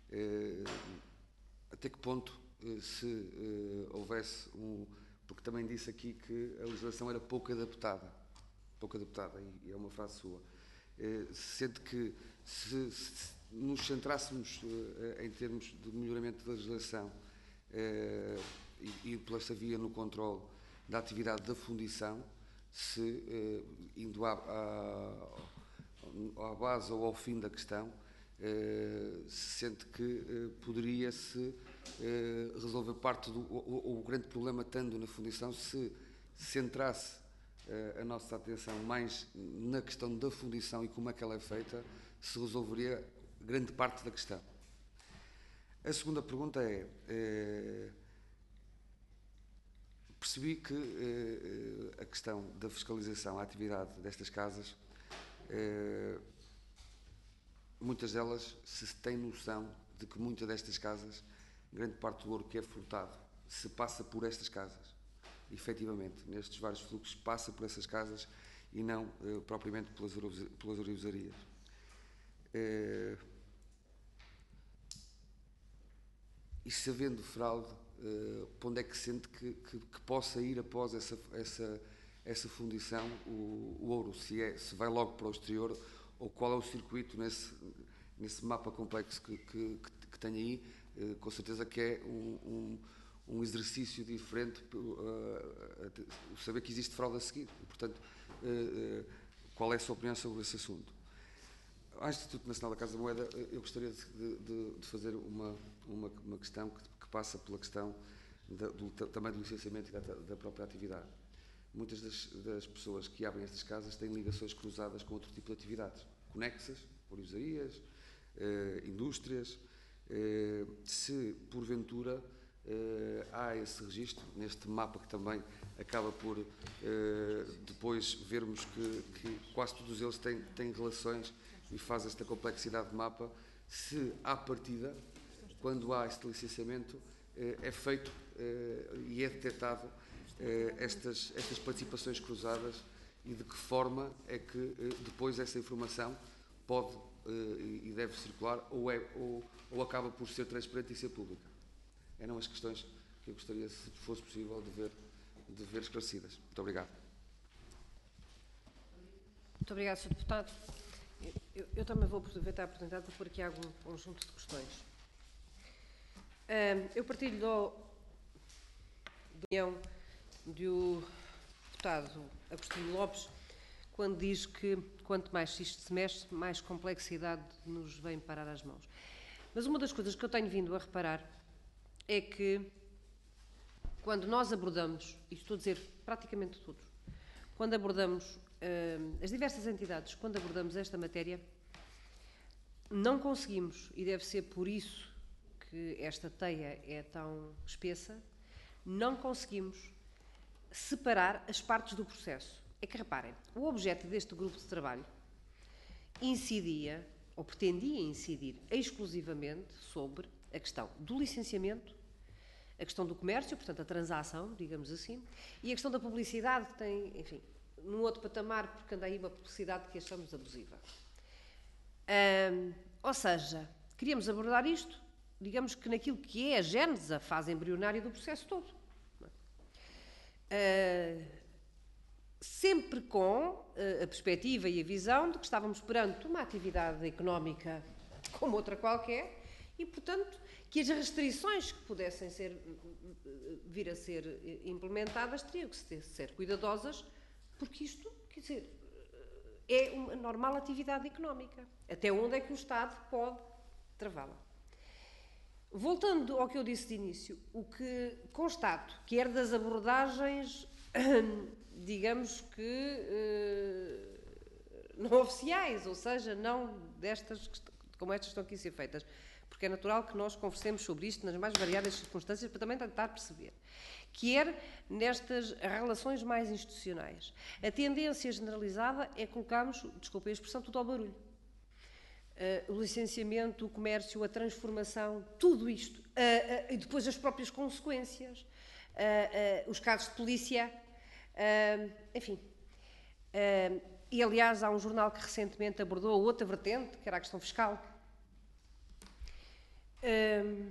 até que ponto, se houvesse um... Porque também disse aqui que a legislação era pouco adaptada, pouco adaptada, e é uma frase sua. Se sente que, se, se nos centrássemos em termos de melhoramento da legislação e, e pela essa via no controle da atividade da fundição, se, eh, indo à, à, à base ou ao fim da questão, eh, se sente que eh, poderia-se eh, resolver parte do o, o grande problema, estando na fundição, se centrasse eh, a nossa atenção mais na questão da fundição e como é que ela é feita, se resolveria grande parte da questão. A segunda pergunta é... eh, Percebi que eh, a questão da fiscalização, a atividade destas casas, eh, muitas delas se tem noção de que muitas destas casas, grande parte do ouro que é furtado, se passa por estas casas. Efetivamente, nestes vários fluxos, passa por essas casas e não eh, propriamente pelas, pelas ourivesarias. Eh, e se havendo fraude, Uh, para onde é que sente que, que, que possa ir após essa, essa, essa fundição o, o ouro? Se, é, se vai logo para o exterior, ou qual é o circuito nesse, nesse mapa complexo que, que, que tem aí? Uh, com certeza que é um, um, um exercício diferente, uh, uh, saber que existe fraude a seguir. E, portanto, uh, uh, qual é a sua opinião sobre esse assunto? Ao Instituto Nacional da Casa da Moeda, eu gostaria de, de, de fazer uma, uma, uma questão que, que passa pela questão da, do, também do licenciamento e da, da própria atividade. Muitas das, das pessoas que abrem estas casas têm ligações cruzadas com outro tipo de atividades, conexas, ourivesarias, eh, indústrias. Eh, se, porventura, eh, há esse registro, neste mapa que também acaba por eh, depois vermos que, que quase todos eles têm, têm relações e faz esta complexidade de mapa, se à partida, quando há este licenciamento, é feito e é detectado estas, estas participações cruzadas, e de que forma é que depois essa informação pode e deve circular, ou, é, ou, ou acaba por ser transparente e ser pública. Eram as questões que eu gostaria, se fosse possível, de ver, de ver esclarecidas. Muito obrigado. Muito obrigado, senhor Deputado. Eu, eu também vou aproveitar a oportunidade para pôr aqui algum conjunto de questões. Um, eu partilho da opinião do deputado Agostinho Lopes, quando diz que quanto mais isto se mexe, mais complexidade nos vem parar às mãos. Mas uma das coisas que eu tenho vindo a reparar é que, quando nós abordamos, e estou a dizer praticamente todos, quando abordamos uh, as diversas entidades, quando abordamos esta matéria, não conseguimos, e deve ser por isso que esta teia é tão espessa, não conseguimos separar as partes do processo. É que, reparem, o objeto deste grupo de trabalho incidia, ou pretendia incidir, exclusivamente sobre a questão do licenciamento, a questão do comércio, portanto, a transação, digamos assim, e a questão da publicidade, que tem, enfim, num outro patamar, porque anda aí uma publicidade que achamos abusiva. Hum, ou seja, queríamos abordar isto, digamos que naquilo que é a gênese, a fase embrionária do processo todo. Uh, sempre com uh, a perspectiva e a visão de que estávamos perante uma atividade económica como outra qualquer e, portanto, que as restrições que pudessem ser, vir a ser implementadas teriam que ser, ser cuidadosas, porque isto, quer dizer, é uma normal atividade económica. Até onde é que o Estado pode travá-la? Voltando ao que eu disse de início, o que constato, quer das abordagens, digamos que eh, não oficiais, ou seja, não destas, como estas estão aqui a ser feitas, porque é natural que nós conversemos sobre isto nas mais variadas circunstâncias para também tentar perceber, quer nestas relações mais institucionais. A tendência generalizada é colocarmos, desculpem a expressão, tudo ao barulho. Uh, o licenciamento, o comércio, a transformação, tudo isto, uh, uh, e depois as próprias consequências, uh, uh, os casos de polícia, uh, enfim. Uh, e, aliás, há um jornal que recentemente abordou a outra vertente, que era a questão fiscal. Um,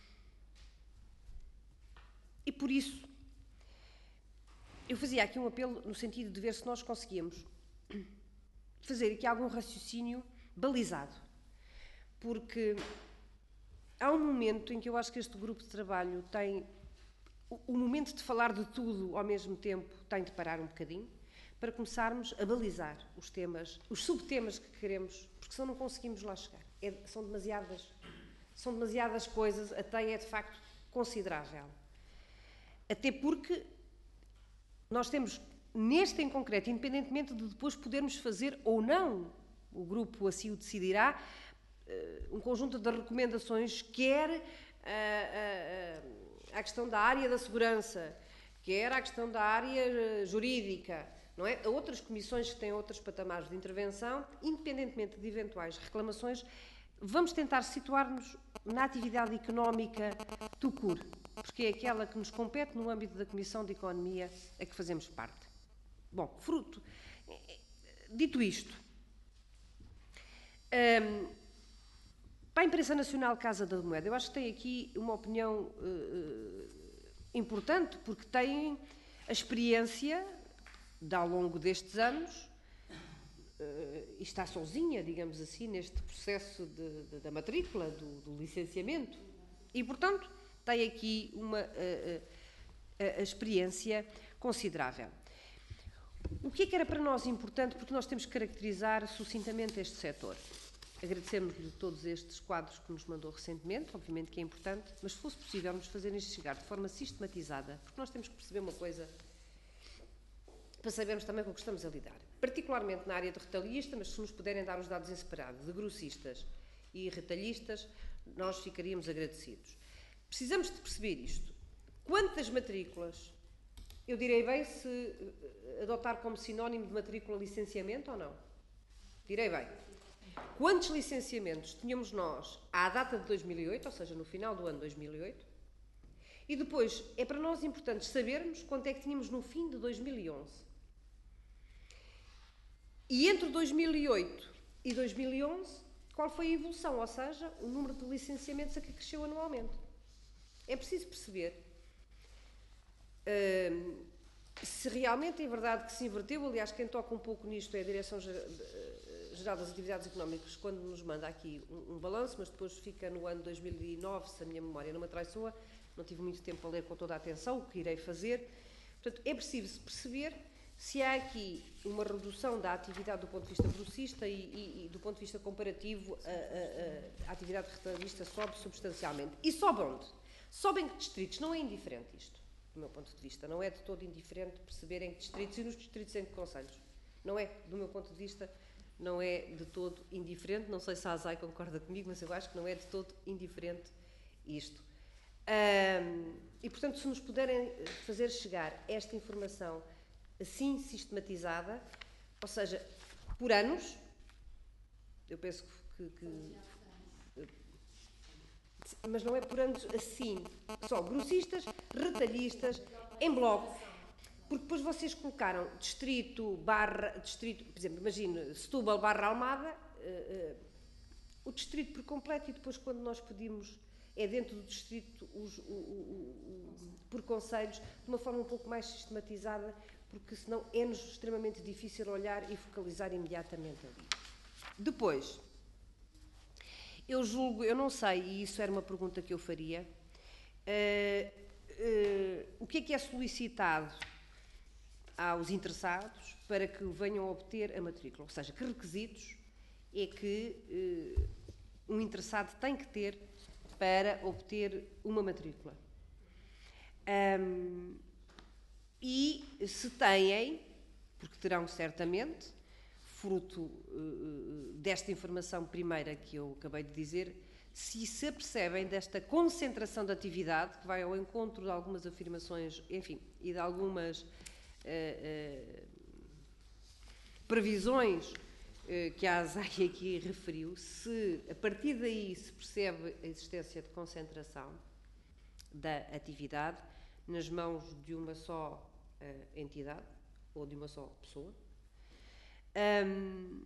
e, por isso, eu fazia aqui um apelo no sentido de ver se nós conseguíamos fazer aqui algum raciocínio balizado. Porque há um momento em que eu acho que este grupo de trabalho tem... O, o momento de falar de tudo ao mesmo tempo tem de parar um bocadinho para começarmos a balizar os temas, os subtemas que queremos, porque senão não conseguimos lá chegar. É, são demasiadas, são demasiadas coisas, até é de facto considerável. Até porque nós temos, neste em concreto, independentemente de depois podermos fazer ou não, o grupo assim o decidirá, um conjunto de recomendações, quer a, a, a questão da área da segurança, quer a questão da área jurídica, não é? A outras comissões que têm outros patamares de intervenção, independentemente de eventuais reclamações, vamos tentar situar-nos na atividade económica do C U R, porque é aquela que nos compete no âmbito da Comissão de Economia a que fazemos parte. Bom, fruto. Dito isto, hum, para a imprensa nacional Casa da Moeda, eu acho que tem aqui uma opinião uh, importante, porque tem a experiência de, ao longo destes anos, uh, e está sozinha, digamos assim, neste processo de, de, da matrícula, do, do licenciamento, e, portanto, tem aqui uma uh, uh, a experiência considerável. O que é que era para nós importante, porque nós temos que caracterizar sucintamente este setor? Agradecemos-lhe todos estes quadros que nos mandou recentemente, obviamente que é importante, mas se fosse possível nos fazerem chegar de forma sistematizada, porque nós temos que perceber uma coisa para sabermos também com o que estamos a lidar. Particularmente na área de retalhista, mas se nos puderem dar os dados em separado, de grossistas e retalhistas, nós ficaríamos agradecidos. Precisamos de perceber isto. Quantas matrículas, eu direi bem se adotar como sinónimo de matrícula licenciamento ou não? Direi bem. Quantos licenciamentos tínhamos nós à data de dois mil e oito, ou seja, no final do ano dois mil e oito? E depois, é para nós importante sabermos quanto é que tínhamos no fim de dois mil e onze. E entre dois mil e oito e dois mil e onze, qual foi a evolução? Ou seja, o número de licenciamentos a que cresceu anualmente. É preciso perceber hum, se realmente é verdade que se inverteu. Aliás, quem toca um pouco nisto é a Direção-Geral das Atividades Económicas, quando nos manda aqui um, um balanço, mas depois fica no ano dois mil e nove, se a minha memória não me traiçoa, não tive muito tempo a ler com toda a atenção, o que irei fazer. Portanto, é preciso perceber se há aqui uma redução da atividade do ponto de vista grossista e, e, e do ponto de vista comparativo, a, a, a atividade retalhista sobe substancialmente. E sobe onde? Sobe em que distritos? Não é indiferente isto, do meu ponto de vista. Não é de todo indiferente perceber em que distritos e nos distritos em que concelhos. Não é, do meu ponto de vista, não é de todo indiferente. Não sei se a ASAI concorda comigo, mas eu acho que não é de todo indiferente isto. Um, e, portanto, se nos puderem fazer chegar esta informação assim sistematizada, ou seja, por anos, eu penso que, que mas não é por anos assim, só grossistas, retalhistas, em bloco, porque depois vocês colocaram distrito, barra, distrito, por exemplo, imagine, Setúbal barra Almada, uh, uh, o distrito por completo, e depois quando nós pedimos, é dentro do distrito, os, o, o, o, por concelhos, de uma forma um pouco mais sistematizada, porque senão é-nos extremamente difícil olhar e focalizar imediatamente ali. Depois, eu julgo, eu não sei, e isso era uma pergunta que eu faria, uh, uh, o que é que é solicitado aos interessados para que venham a obter a matrícula? Ou seja, que requisitos é que uh, um interessado tem que ter para obter uma matrícula? Um, e se têm, porque terão certamente, fruto uh, desta informação primeira que eu acabei de dizer, se se apercebem desta concentração de atividade, que vai ao encontro de algumas afirmações, enfim, e de algumas uh, uh, previsões uh, que a ASAI aqui referiu, se a partir daí se percebe a existência de concentração da atividade nas mãos de uma só uh, entidade ou de uma só pessoa, Hum,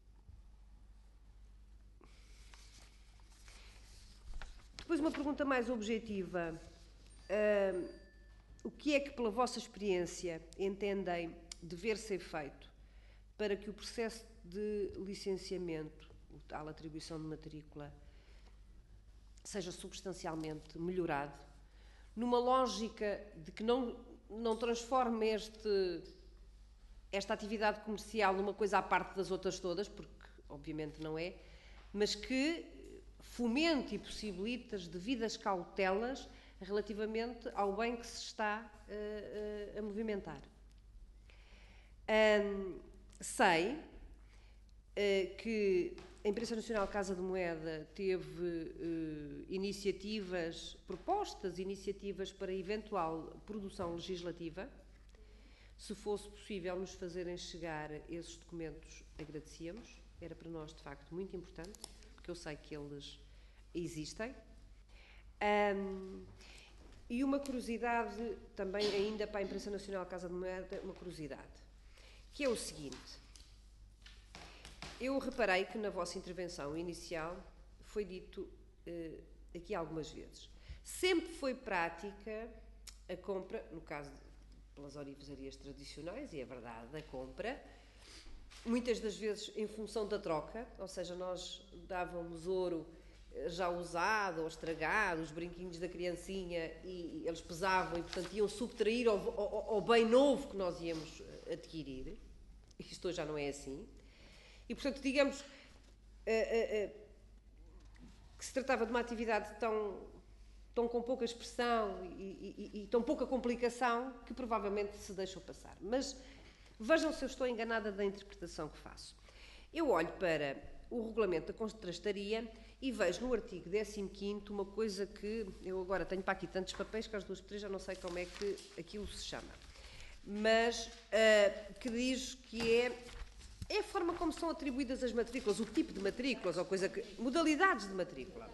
depois uma pergunta mais objetiva. Hum, o que é que, pela vossa experiência, entendem dever ser feito para que o processo de licenciamento, a tal atribuição de matrícula, seja substancialmente melhorado, numa lógica de que não, não transforme este, esta atividade comercial numa coisa à parte das outras todas, porque obviamente não é, mas que fomente e possibilite as devidas cautelas relativamente ao bem que se está uh, uh, a movimentar. Um, sei uh, que a Imprensa Nacional Casa de Moeda teve uh, iniciativas, propostas, iniciativas para eventual produção legislativa. Se fosse possível nos fazerem chegar esses documentos, agradecíamos. Era para nós, de facto, muito importante, porque eu sei que eles existem. Um, e uma curiosidade também ainda para a Imprensa Nacional Casa de Moeda, uma curiosidade, que é o seguinte. Eu reparei que na vossa intervenção inicial foi dito uh, aqui algumas vezes. Sempre foi prática a compra, no caso de, pelas orivesarias tradicionais, e é verdade, a compra, muitas das vezes em função da troca, ou seja, nós dávamos ouro já usado ou estragado, os brinquinhos da criancinha, e, e eles pesavam e, portanto, iam subtrair ao, ao, ao bem novo que nós íamos adquirir. Isto hoje já não é assim. E, portanto, digamos uh, uh, uh, que se tratava de uma atividade tão, tão com pouca expressão e, e, e tão pouca complicação que provavelmente se deixou passar. Mas vejam se eu estou enganada da interpretação que faço. Eu olho para o regulamento da contrastaria e vejo no artigo décimo quinto uma coisa que eu agora tenho para aqui tantos papéis que às duas por três já não sei como é que aquilo se chama, mas uh, que diz que é, é a forma como são atribuídas as matrículas, o tipo de matrículas, ou coisa que, modalidades de matrícula.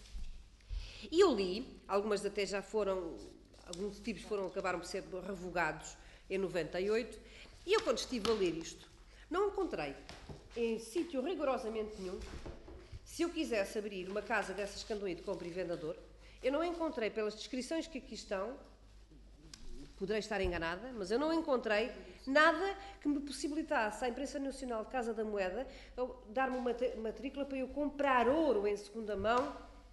E eu li, algumas até já foram, alguns tipos foram, acabaram por ser revogados em noventa e oito, e eu quando estive a ler isto, não encontrei em sítio rigorosamente nenhum. Se eu quisesse abrir uma casa dessas que andam aí de compra e vendedor, eu não encontrei, pelas descrições que aqui estão, poderei estar enganada, mas eu não encontrei nada que me possibilitasse à Imprensa Nacional de Casa da Moeda dar-me uma matrícula para eu comprar ouro em segunda mão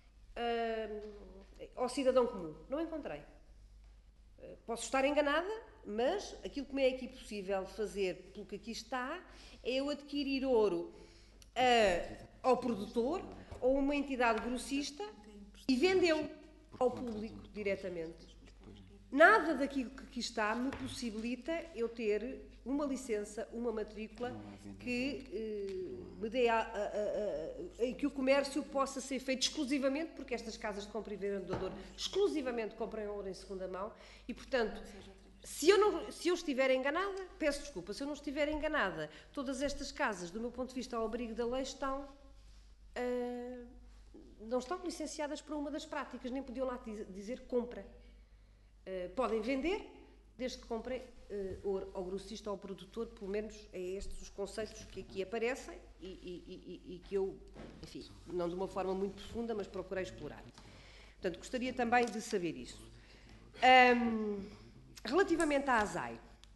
uh, ao cidadão comum. Não encontrei. Uh, posso estar enganada, mas aquilo que me é aqui possível fazer, pelo que aqui está, é eu adquirir ouro uh, ao produtor ou uma entidade grossista e vendê-lo ao público diretamente. Nada daquilo que aqui está me possibilita eu ter uma licença, uma matrícula que eh, me dê a, a, a, a, que o comércio possa ser feito exclusivamente, porque estas casas de compra e vendedor exclusivamente compram ouro em segunda mão e, portanto, se eu, não, se eu estiver enganada, peço desculpa, se eu não estiver enganada, todas estas casas, do meu ponto de vista ao abrigo da lei, estão, uh, não estão licenciadas para uma das práticas, nem podiam lá dizer compra. Uh, podem vender, desde que comprem uh, ouro ao grossista ou ao produtor, pelo menos é estes os conceitos que aqui aparecem e, e, e, e que eu, enfim, não de uma forma muito profunda, mas procurei explorar. Portanto, gostaria também de saber isso. Um, relativamente à ASAI,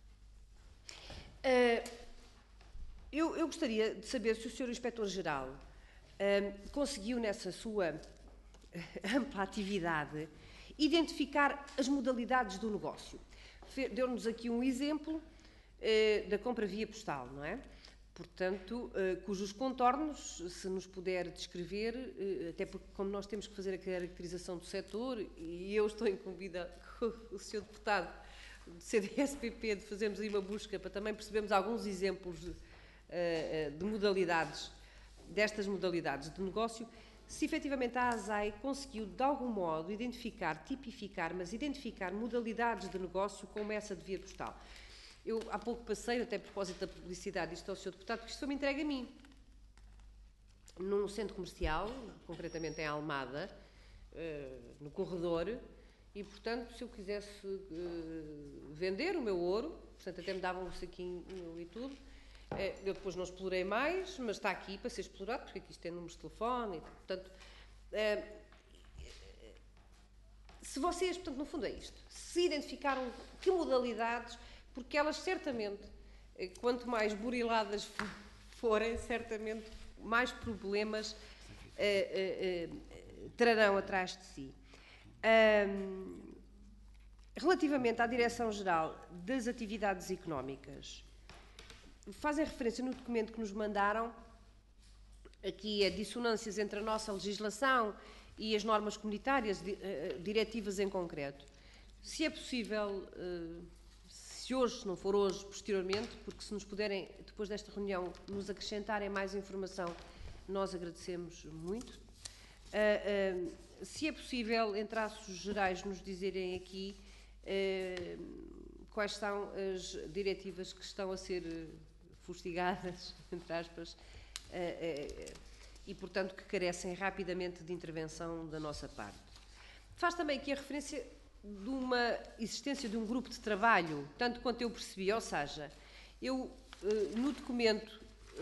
uh, eu, eu gostaria de saber se o senhor Inspetor-Geral uh, conseguiu, nessa sua ampla atividade, identificar as modalidades do negócio. Deu-nos aqui um exemplo eh, da compra via postal, não é? Portanto, eh, cujos contornos, se nos puder descrever, eh, até porque como nós temos que fazer a caracterização do setor, e eu estou incumbida com o senhor Deputado do C D S P P de fazermos aí uma busca para também percebermos alguns exemplos de, eh, de modalidades, destas modalidades de negócio, se efetivamente a ASAI conseguiu, de algum modo, identificar, tipificar, mas identificar modalidades de negócio como essa de via postal. Eu há pouco passei, até a propósito da publicidade, isto ao senhor Deputado, porque isto foi-me entregue a mim. Num centro comercial, concretamente em Almada, uh, no corredor, e, portanto, se eu quisesse uh, vender o meu ouro, portanto, até me davam um saquinho e tudo, Eu depois não explorei mais, mas está aqui para ser explorado, porque aqui isto tem números de telefone, e, portanto, se vocês, portanto, no fundo é isto, se identificaram que modalidades, porque elas certamente, quanto mais buriladas forem, certamente mais problemas uh, uh, uh, trarão atrás de si. Um, relativamente à Direção-Geral das Atividades Económicas, fazem referência no documento que nos mandaram aqui a dissonâncias entre a nossa legislação e as normas comunitárias, diretivas em concreto. Se é possível, se hoje, se não for hoje, posteriormente, porque se nos puderem, depois desta reunião, nos acrescentarem mais informação, nós agradecemos muito. Se é possível, em traços gerais, nos dizerem aqui quais são as diretivas que estão a ser fustigadas, entre aspas, e, portanto, que carecem rapidamente de intervenção da nossa parte. Faz também aqui a referência de uma existência de um grupo de trabalho, tanto quanto eu percebi, ou seja, eu, no documento,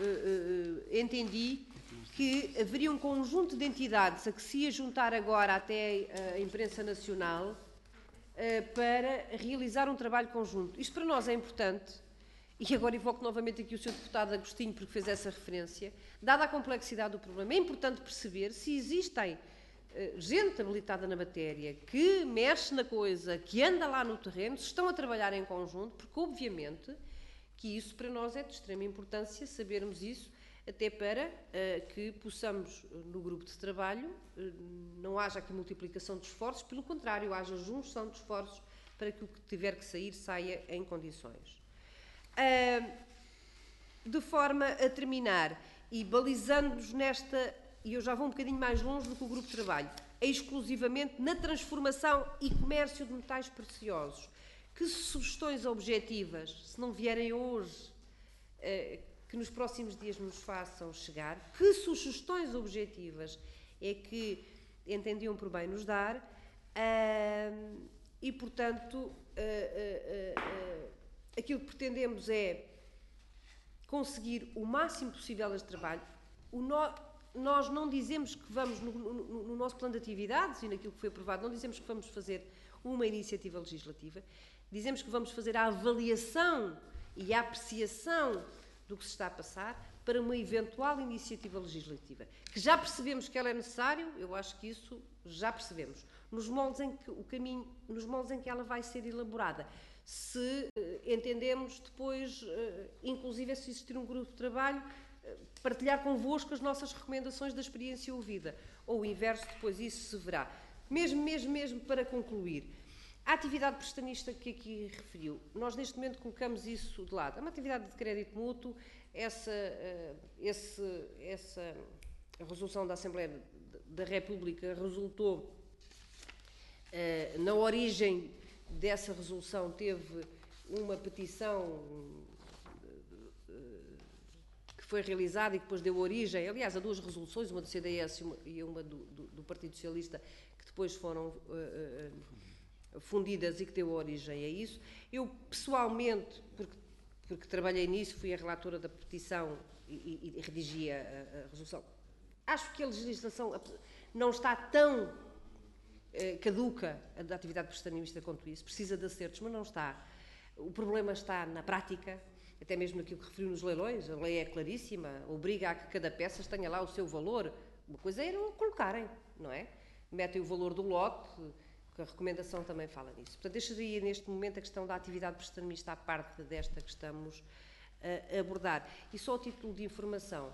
entendi que haveria um conjunto de entidades a que se ia juntar agora até a imprensa nacional para realizar um trabalho conjunto. Isto para nós é importante. E agora evoco novamente aqui o senhor Deputado Agostinho, porque fez essa referência. Dada a complexidade do problema, é importante perceber se existem uh, gente habilitada na matéria, que mexe na coisa, que anda lá no terreno, se estão a trabalhar em conjunto, porque obviamente que isso para nós é de extrema importância, sabermos isso, até para uh, que possamos, no grupo de trabalho, uh, não haja aqui multiplicação de esforços, pelo contrário, haja junção de esforços para que o que tiver que sair, saia em condições. Uh, de forma a terminar, e balizando-nos nesta, e eu já vou um bocadinho mais longe do que o grupo de trabalho, exclusivamente na transformação e comércio de metais preciosos. Que sugestões objetivas, se não vierem hoje, uh, que nos próximos dias nos façam chegar, que sugestões objetivas é que entendiam por bem nos dar, uh, e, portanto, uh, uh, uh, uh, aquilo que pretendemos é conseguir o máximo possível este trabalho. O no, nós não dizemos que vamos, no, no, no nosso plano de atividades e naquilo que foi aprovado, não dizemos que vamos fazer uma iniciativa legislativa, dizemos que vamos fazer a avaliação e a apreciação do que se está a passar para uma eventual iniciativa legislativa. Que já percebemos que ela é necessária, eu acho que isso já percebemos. Nos moldes em que, o caminho, nos moldes em que ela vai ser elaborada. Se uh, entendemos depois, uh, inclusive se existir um grupo de trabalho, uh, partilhar convosco as nossas recomendações da experiência ouvida, ou o inverso, depois isso se verá. Mesmo, mesmo, mesmo para concluir, a atividade prestanista que aqui referiu, nós neste momento colocamos isso de lado. É uma atividade de crédito mútuo, essa, uh, esse, essa resolução da Assembleia da República resultou uh, na origem dessa resolução, teve uma petição que foi realizada e que depois deu origem, aliás, a duas resoluções, uma do C D S e uma do, do, do Partido Socialista, que depois foram uh, uh, fundidas e que deu origem a isso. Eu, pessoalmente, porque, porque trabalhei nisso, fui a relatora da petição e, e, e redigi a, a resolução, acho que a legislação não está tão caduca da atividade prestanista quanto isso, precisa de acertos, mas não está. O problema está na prática, até mesmo naquilo que referiu nos leilões, a lei é claríssima, obriga a que cada peça tenha lá o seu valor. Uma coisa é não colocarem, não é? Metem o valor do lote, que a recomendação também fala nisso. Portanto, deixaria neste momento a questão da atividade prestanista à parte desta que estamos a abordar. E só a título de informação,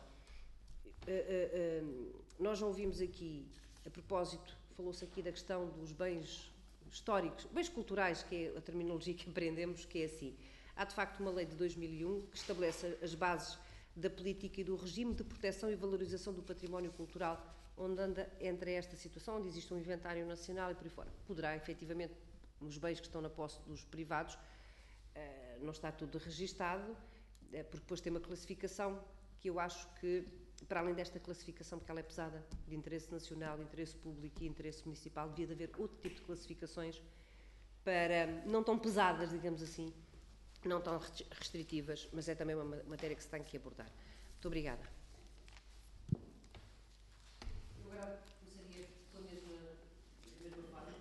nós já ouvimos aqui, a propósito, falou-se aqui da questão dos bens históricos, bens culturais, que é a terminologia que aprendemos, que é assim. Há, de facto, uma lei de dois mil e um que estabelece as bases da política e do regime de proteção e valorização do património cultural, onde anda entre esta situação, onde existe um inventário nacional e por aí fora. Poderá, efetivamente, nos bens que estão na posse dos privados, não está tudo registado, porque depois tem uma classificação que eu acho que, para além desta classificação, porque ela é pesada, de interesse nacional, de interesse público e interesse municipal, devia de haver outro tipo de classificações para, não tão pesadas, digamos assim, não tão restritivas, mas é também uma matéria que se tem que abordar. Muito obrigada. Eu agora começaria pela mesma, da mesma forma,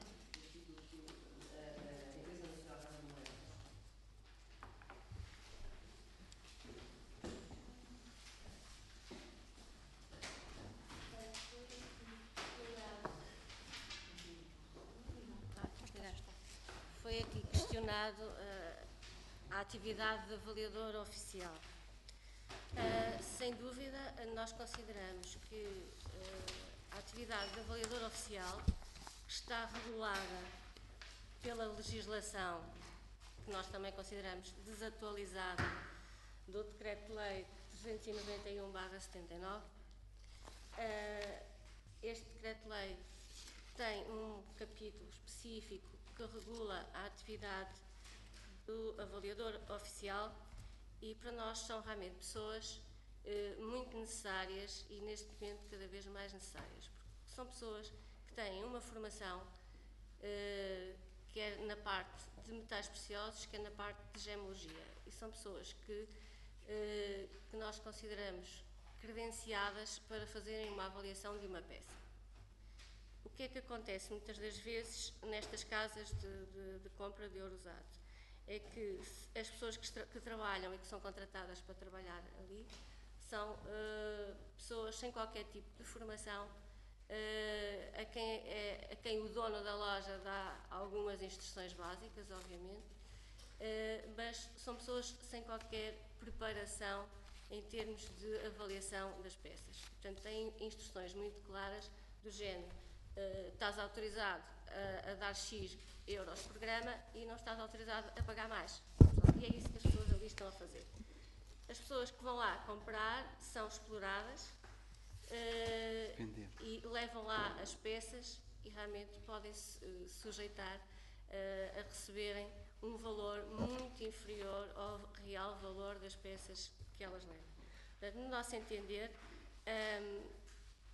a Empresa Nacional Casa de Moedas. Foi aqui questionado uh, a atividade de avaliador oficial. Uh, sem dúvida, nós consideramos que uh, a atividade de avaliador oficial está regulada pela legislação, que nós também consideramos desatualizada, do Decreto-Lei trezentos e noventa e um barra setenta e nove. Uh, este Decreto-Lei tem um capítulo específico que regula a atividade do avaliador oficial e para nós são realmente pessoas eh, muito necessárias e neste momento cada vez mais necessárias, porque são pessoas que têm uma formação eh, quer na parte de metais preciosos, quer na parte de gemologia, e são pessoas que, eh, que nós consideramos credenciadas para fazerem uma avaliação de uma peça. O que é que acontece muitas das vezes nestas casas de, de, de compra de ouro usado? É que as pessoas que, tra que trabalham e que são contratadas para trabalhar ali são uh, pessoas sem qualquer tipo de formação, uh, a, quem é, a quem o dono da loja dá algumas instruções básicas, obviamente, uh, mas são pessoas sem qualquer preparação em termos de avaliação das peças. Portanto, têm instruções muito claras do género. Uh, estás autorizado a, a dar X euros por grama e não estás autorizado a pagar mais. E é isso que as pessoas ali estão a fazer. As pessoas que vão lá comprar são exploradas uh, e levam lá as peças e realmente podem se uh, sujeitar uh, a receberem um valor muito inferior ao real valor das peças que elas levam. Portanto, no nosso entender, um,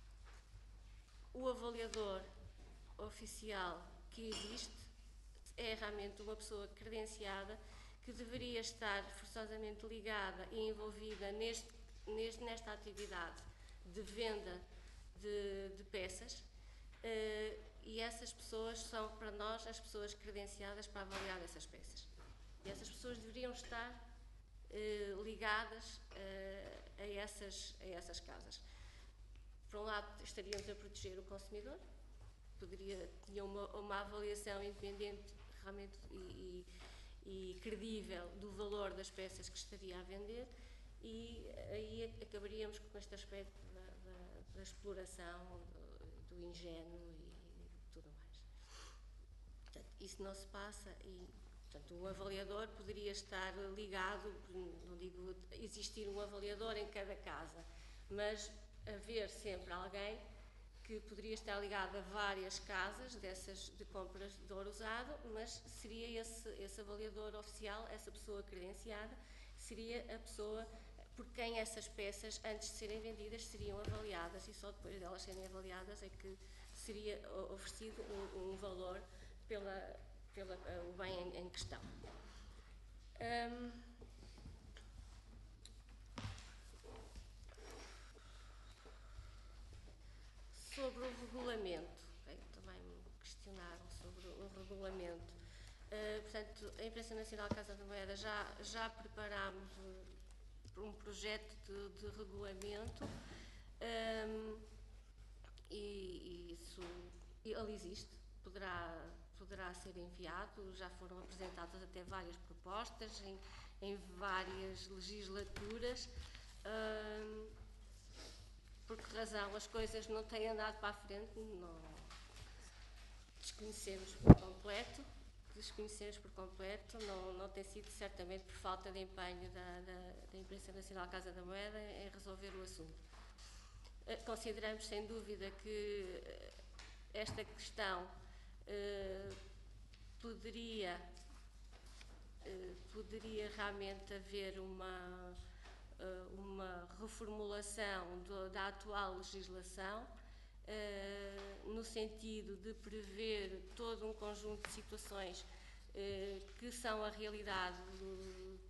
o avaliador oficial que existe é realmente uma pessoa credenciada que deveria estar forçosamente ligada e envolvida neste, neste, nesta atividade de venda de, de peças uh, e essas pessoas são para nós as pessoas credenciadas para avaliar essas peças. E essas pessoas deveriam estar uh, ligadas uh, a, essas, a essas casas. Por um lado, estaríamos a proteger o consumidor, poderia, tinha uma, uma avaliação independente realmente e, e, e credível do valor das peças que estaria a vender e aí acabaríamos com este aspecto da, da, da exploração, do, do ingênuo e tudo mais. Portanto, isso não se passa e, portanto, o avaliador poderia estar ligado, não digo existir um avaliador em cada casa, mas haver sempre alguém que poderia estar ligado a várias casas dessas de compras de ouro usado, mas seria esse, esse avaliador oficial, essa pessoa credenciada, seria a pessoa por quem essas peças, antes de serem vendidas, seriam avaliadas e só depois delas serem avaliadas é que seria oferecido um, um valor pela, pela o bem em, em questão. Um, Sobre o regulamento, okay? Também me questionaram sobre o regulamento. Uh, portanto, a Imprensa Nacional Casa de Moeda já, já preparámos uh, um projeto de, de regulamento um, e, e isso ele existe, poderá, poderá ser enviado, já foram apresentadas até várias propostas em, em várias legislaturas. Um, Por que razão as coisas não têm andado para a frente, não desconhecemos por completo, desconhecemos por completo, não, não tem sido certamente por falta de empenho da, da, da Imprensa Nacional Casa da Moeda em resolver o assunto. Consideramos sem dúvida que esta questão eh, poderia, eh, poderia realmente haver uma uma reformulação do, da atual legislação uh, no sentido de prever todo um conjunto de situações uh, que são a realidade do,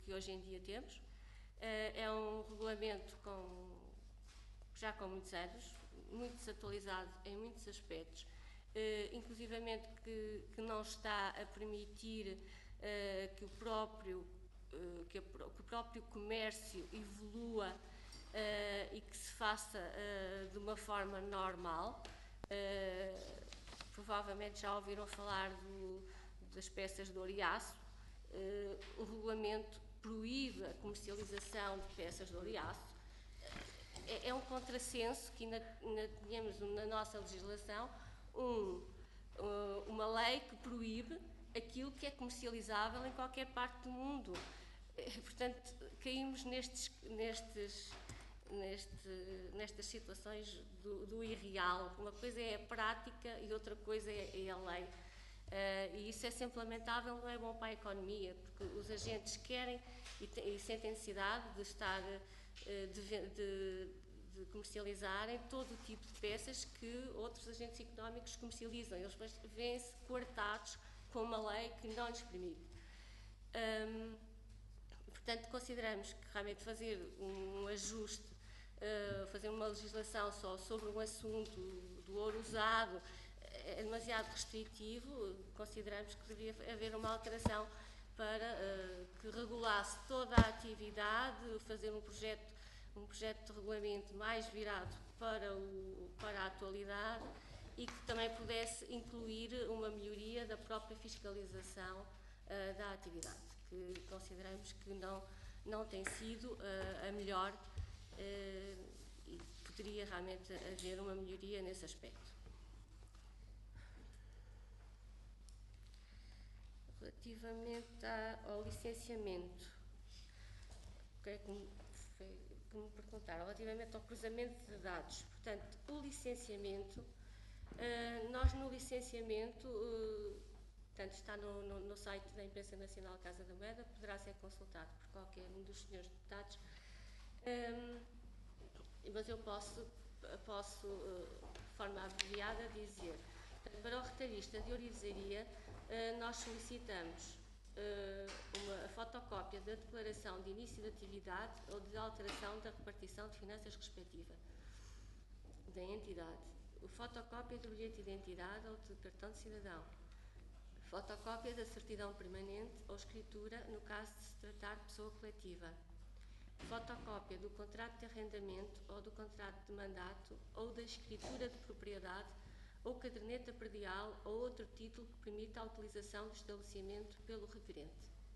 que hoje em dia temos. É um regulamento com, já com muitos anos, muito desatualizado em muitos aspectos, inclusivamente que, que não está a permitir que o próprio, que, a, que o próprio comércio evolua e que se faça de uma forma normal. Provavelmente já ouviram falar do, das peças de ouro e aço. O regulamento proíbe a comercialização de peças de ouro e aço. É, é um contrassenso que ainda, ainda tínhamos na nossa legislação um, uma lei que proíbe aquilo que é comercializável em qualquer parte do mundo. Portanto, caímos nestes, nestes, neste, nestas situações do, do irreal. Uma coisa é a prática e outra coisa é, é a lei. Uh, e isso é sempre lamentável, não é bom para a economia, porque os agentes querem e, te, e sentem necessidade de estar, uh, de, de, de comercializarem todo o tipo de peças que outros agentes económicos comercializam. Eles vêm-se coartados com uma lei que não lhes permite. Um, portanto, consideramos que realmente fazer um ajuste, uh, fazer uma legislação só sobre um assunto do ouro usado, é demasiado restritivo. Consideramos que deveria haver uma alteração para uh, que regulasse toda a atividade, fazer um projeto, um projeto de regulamento mais virado para, o, para a atualidade e que também pudesse incluir uma melhoria da própria fiscalização uh, da atividade, que consideramos que não, não tem sido uh, a melhor uh, e poderia realmente haver uma melhoria nesse aspecto. Relativamente ao licenciamento, okay, como, como perguntaram, relativamente ao cruzamento de dados, portanto, o licenciamento, uh, nós no licenciamento, uh, portanto, está no, no, no site da Imprensa Nacional Casa da Moeda, poderá ser consultado por qualquer um dos senhores deputados, um, mas eu posso, posso uh, de forma abreviada, dizer, portanto, para o retalhista de ourivesaria, Uh, nós solicitamos uh, uma a fotocópia da declaração de início de atividade ou de alteração da repartição de finanças respectiva da entidade, a fotocópia do bilhete de identidade ou de cartão de cidadão, a fotocópia da certidão permanente ou escritura no caso de se tratar de pessoa coletiva, a fotocópia do contrato de arrendamento ou do contrato de mandato ou da escritura de propriedade ou caderneta predial ou outro título que permita a utilização do estabelecimento pelo referente.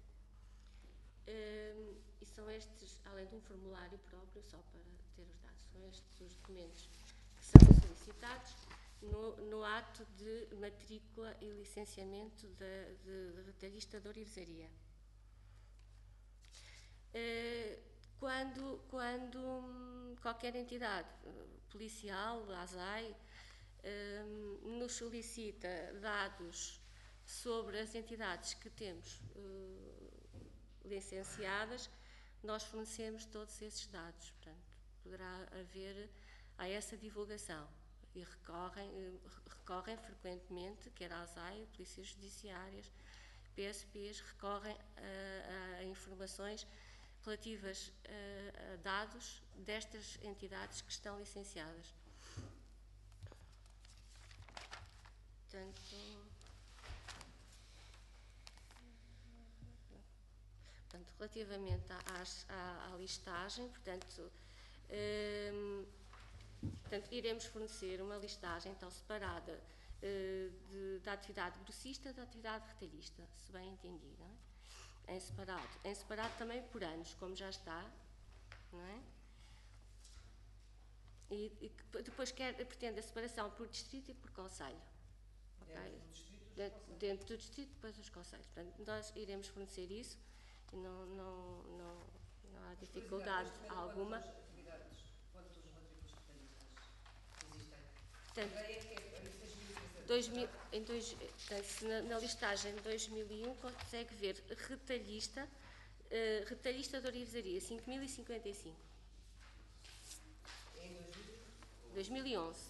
Um, e são estes, além de um formulário próprio, só para ter os dados, são estes os documentos que são solicitados no, no ato de matrícula e licenciamento de, de, de retalhista de ourivesaria. Uh, quando, quando hum, qualquer entidade policial, a ASAI, Um, nos solicita dados sobre as entidades que temos uh, licenciadas, nós fornecemos todos esses dados. Portanto, poderá haver a essa divulgação e recorrem, uh, recorrem frequentemente, quer a ASAI, polícias judiciárias, P S Ps, recorrem a, a informações relativas a, a dados destas entidades que estão licenciadas. Portanto, portanto relativamente à, à, à listagem, portanto, hum, portanto, iremos fornecer uma listagem então separada uh, de, da atividade grossista da atividade retalhista, se bem entendido, não é? Em separado, em separado também por anos, como já está, não é? E, e depois quer, pretende a separação por distrito e por concelho. Okay. Dentro, dentro do distrito, depois os concelhos. Portanto, nós iremos fornecer isso e não, não, não, não há dificuldade alguma. Quantas atividades, quantas matrículas retalhistas existem? Portanto, dois mil, em dois, na, na listagem de dois mil e um consegue ver retalhista, uh, retalhista de ourivesaria, cinco mil e cinquenta e cinco. Em dois mil e onze.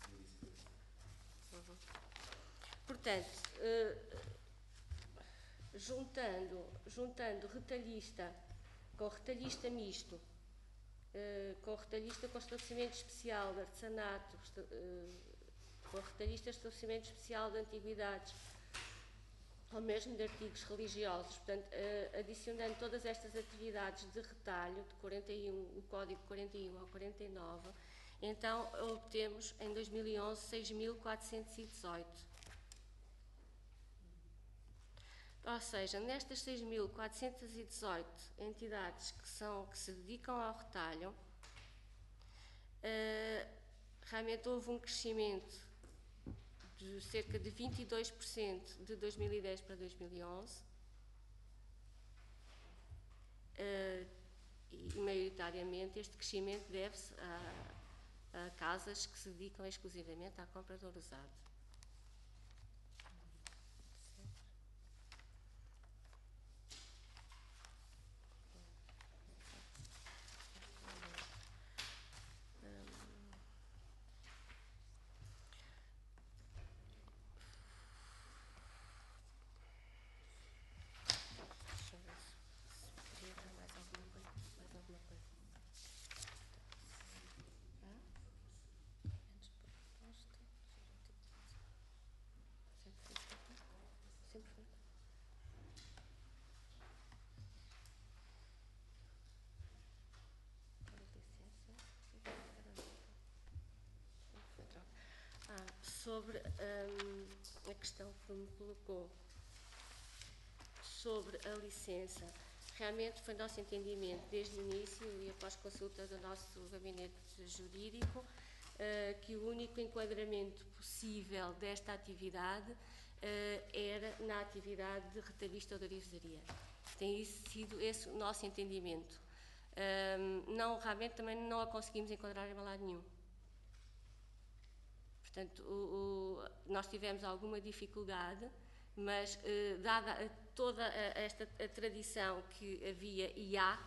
Portanto, juntando, juntando retalhista com retalhista misto, uh, com retalhista com estabelecimento especial de artesanato, uh, com retalhista estabelecimento especial de antiguidades, ou mesmo de artigos religiosos, portanto, uh, adicionando todas estas atividades de retalho, de quarenta e um, o código quarenta e um ao quarenta e nove, então obtemos em dois mil e onze seis mil quatrocentos e dezoito. Ou seja, nestas seis mil quatrocentos e dezoito entidades que, são, que se dedicam ao retalho, uh, realmente houve um crescimento de cerca de vinte e dois por cento de dois mil e dez para dois mil e onze, uh, e maioritariamente este crescimento deve-se a, a casas que se dedicam exclusivamente à compra de ouro usado. Sobre hum, a questão que me colocou sobre a licença, realmente foi nosso entendimento desde o início e após consulta do nosso gabinete jurídico uh, que o único enquadramento possível desta atividade uh, era na atividade de retalhista de orivesaria. Tem sido esse o nosso entendimento. Um, não, realmente também não a conseguimos enquadrar em lado nenhum. Portanto, o, o, nós tivemos alguma dificuldade, mas eh, dada a, toda a, esta a tradição que havia e há,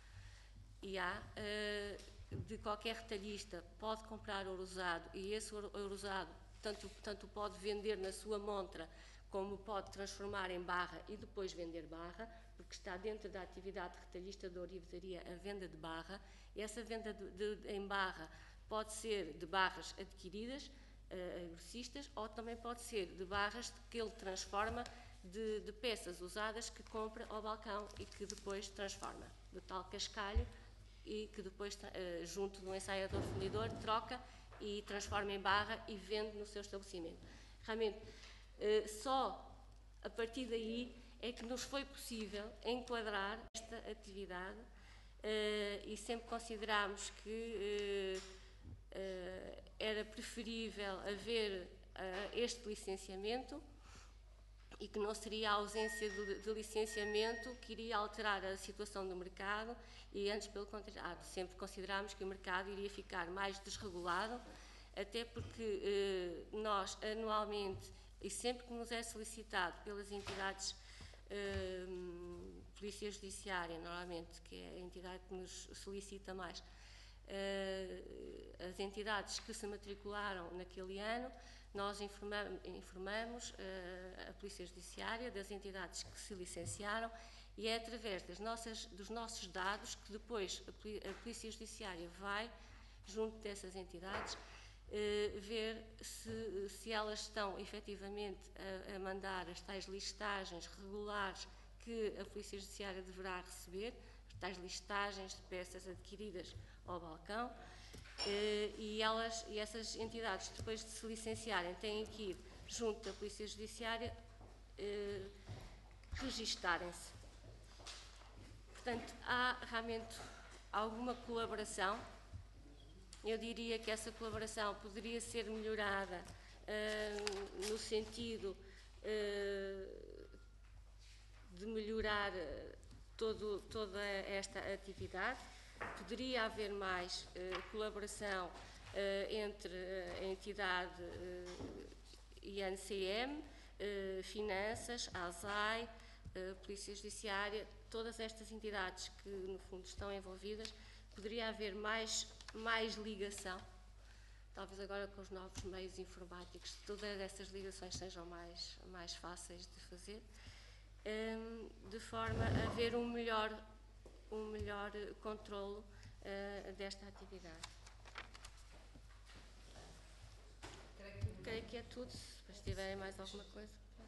e há eh, de qualquer retalhista pode comprar ouro usado e esse ouro, ouro usado tanto, tanto pode vender na sua montra como pode transformar em barra e depois vender barra, porque está dentro da atividade retalhista de ourivesaria a venda de barra, e essa venda de, de, em barra pode ser de barras adquiridas, Uh, grossistas, ou também pode ser de barras que ele transforma de, de peças usadas que compra ao balcão e que depois transforma do tal cascalho e que depois, uh, junto de um ensaiador fundidor, troca e transforma em barra e vende no seu estabelecimento. Realmente, uh, só a partir daí é que nos foi possível enquadrar esta atividade uh, e sempre considerámos que uh, Uh, era preferível haver uh, este licenciamento e que não seria a ausência de, de licenciamento que iria alterar a situação do mercado e antes, pelo contrário, sempre considerámos que o mercado iria ficar mais desregulado, até porque uh, nós anualmente e sempre que nos é solicitado pelas entidades uh, Polícia Judiciária, normalmente, que é a entidade que nos solicita mais, Uh, as entidades que se matricularam naquele ano, nós informamos, informamos uh, a Polícia Judiciária das entidades que se licenciaram e é através das nossas, dos nossos dados que depois a, a Polícia Judiciária vai, junto dessas entidades, uh, ver se, se elas estão efetivamente a, a mandar as tais listagens regulares que a Polícia Judiciária deverá receber, as tais listagens de peças adquiridas ao balcão, e, elas, e essas entidades, depois de se licenciarem, têm que ir junto da Polícia Judiciária eh, registarem-se. Portanto, há realmente alguma colaboração. Eu diria que essa colaboração poderia ser melhorada eh, no sentido eh, de melhorar todo, toda esta atividade. Poderia haver mais uh, colaboração uh, entre uh, a entidade uh, I N C M, uh, Finanças, A S A I, uh, Polícia Judiciária, todas estas entidades que no fundo estão envolvidas, poderia haver mais, mais ligação, talvez agora com os novos meios informáticos, todas essas ligações sejam mais, mais fáceis de fazer. um, de forma a haver um melhor, um melhor controlo uh, desta atividade. Creio que é tudo. Se tiverem mais alguma coisa.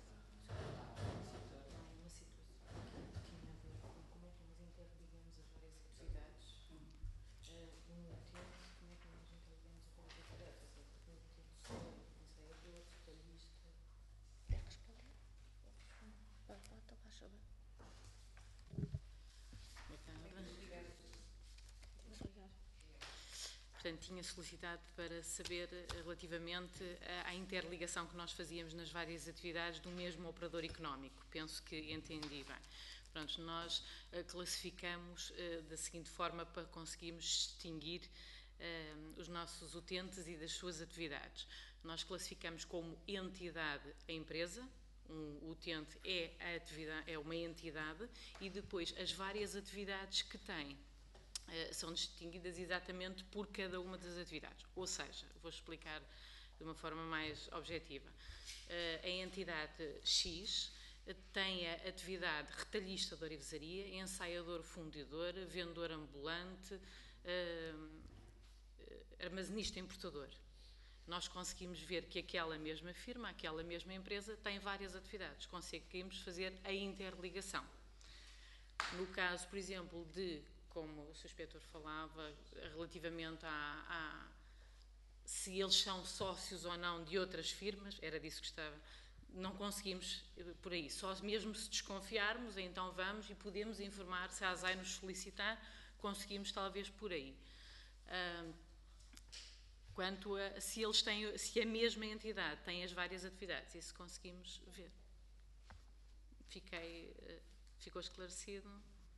Portanto, tinha solicitado para saber relativamente à interligação que nós fazíamos nas várias atividades do mesmo operador económico. Penso que entendi bem. Pronto, nós uh, classificamos uh, da seguinte forma para conseguirmos distinguir uh, os nossos utentes e das suas atividades. Nós classificamos como entidade a empresa. Um utente é, a atividade, é uma entidade e depois as várias atividades que tem Uh, são distinguidas exatamente por cada uma das atividades. Ou seja, vou explicar de uma forma mais objetiva. Uh, a entidade X uh, tem a atividade retalhista de orivesaria, ensaiador fundidor, vendedor ambulante, uh, armazenista importador. Nós conseguimos ver que aquela mesma firma, aquela mesma empresa tem várias atividades. Conseguimos fazer a interligação. No caso, por exemplo, de como o senhor Inspetor falava, relativamente a, a se eles são sócios ou não de outras firmas, era disso que estava, não conseguimos por aí. Só mesmo se desconfiarmos, então vamos e podemos informar, se a ASAI nos solicitar, conseguimos talvez por aí. Uh, quanto a se eles têm, se a mesma entidade tem as várias atividades, isso conseguimos ver. Fiquei, uh, ficou esclarecido?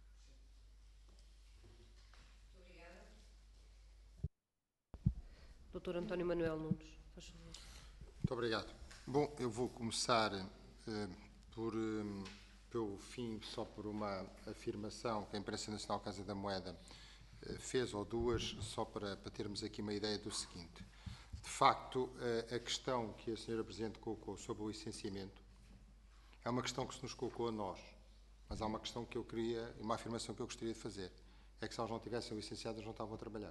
doutor António Manuel Nunes, faz favor. Muito obrigado. Bom, eu vou começar eh, por, eh, pelo fim, só por uma afirmação que a Imprensa Nacional Casa da Moeda eh, fez, ou duas, só para, para termos aqui uma ideia do seguinte. De facto, eh, a questão que a senhora Presidente colocou sobre o licenciamento é uma questão que se nos colocou a nós, mas há uma questão que eu queria, uma afirmação que eu gostaria de fazer, é que se elas não tivessem licenciado, eles não estavam a trabalhar.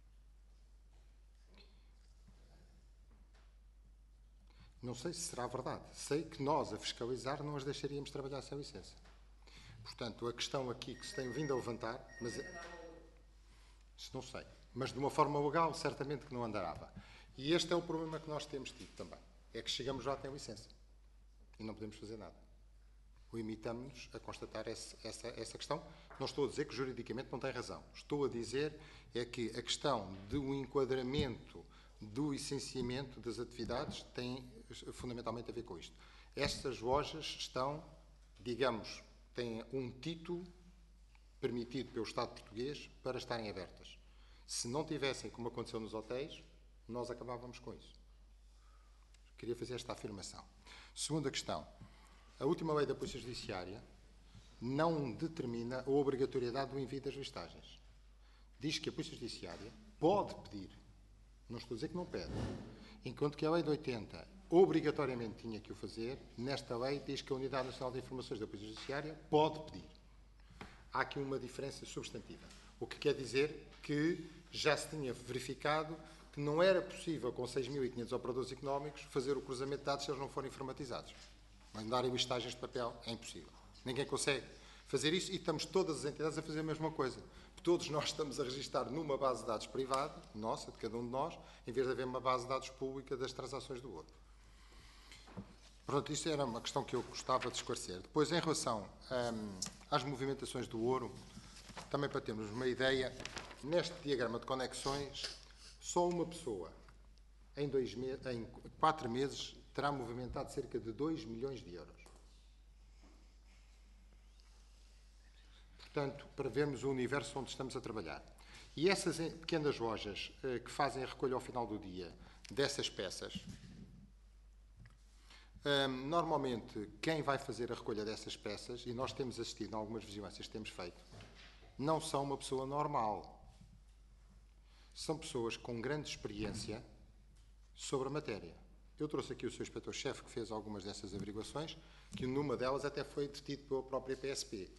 Não sei se será verdade. Sei que nós, a fiscalizar, não as deixaríamos trabalhar sem licença. Portanto, a questão aqui que se tem vindo a levantar, mas isso não sei, mas de uma forma legal, certamente que não andará. E este é o problema que nós temos tido também. É que chegamos já sem licença e não podemos fazer nada. Limitamos-nos a constatar esse, essa, essa questão. Não estou a dizer que juridicamente não tem razão. Estou a dizer é que a questão do enquadramento do licenciamento das atividades tem fundamentalmente a ver com isto. Estas lojas estão, digamos, têm um título permitido pelo Estado português para estarem abertas. Se não tivessem, como aconteceu nos hotéis, nós acabávamos com isso. Queria fazer esta afirmação. Segunda questão. A última lei da Polícia Judiciária não determina a obrigatoriedade do envio das listagens. Diz que a Polícia Judiciária pode pedir, não estou a dizer que não pede, enquanto que a lei de oitenta obrigatoriamente tinha que o fazer, nesta lei diz que a Unidade Nacional de Informações da Polícia Judiciária pode pedir. Há aqui uma diferença substantiva. O que quer dizer que já se tinha verificado que não era possível, com seis mil e quinhentos operadores económicos, fazer o cruzamento de dados se eles não forem informatizados. Mandarem listagens de papel é impossível. Ninguém consegue fazer isso e estamos todas as entidades a fazer a mesma coisa. Todos nós estamos a registrar numa base de dados privada, nossa, de cada um de nós, em vez de haver uma base de dados pública das transações do outro. Pronto, isto era uma questão que eu gostava de esclarecer. Depois, em relação hum, às movimentações do ouro, também para termos uma ideia, neste diagrama de conexões, só uma pessoa em, dois me em quatro meses terá movimentado cerca de dois milhões de euros. Portanto, para vermos o universo onde estamos a trabalhar. E essas pequenas lojas eh, que fazem a recolha ao final do dia dessas peças, eh, normalmente quem vai fazer a recolha dessas peças, e nós temos assistido a algumas vigilâncias que temos feito, não são uma pessoa normal. São pessoas com grande experiência sobre a matéria. Eu trouxe aqui o seu inspetor-chefe, que fez algumas dessas averiguações, que numa delas até foi detido pela própria P S P.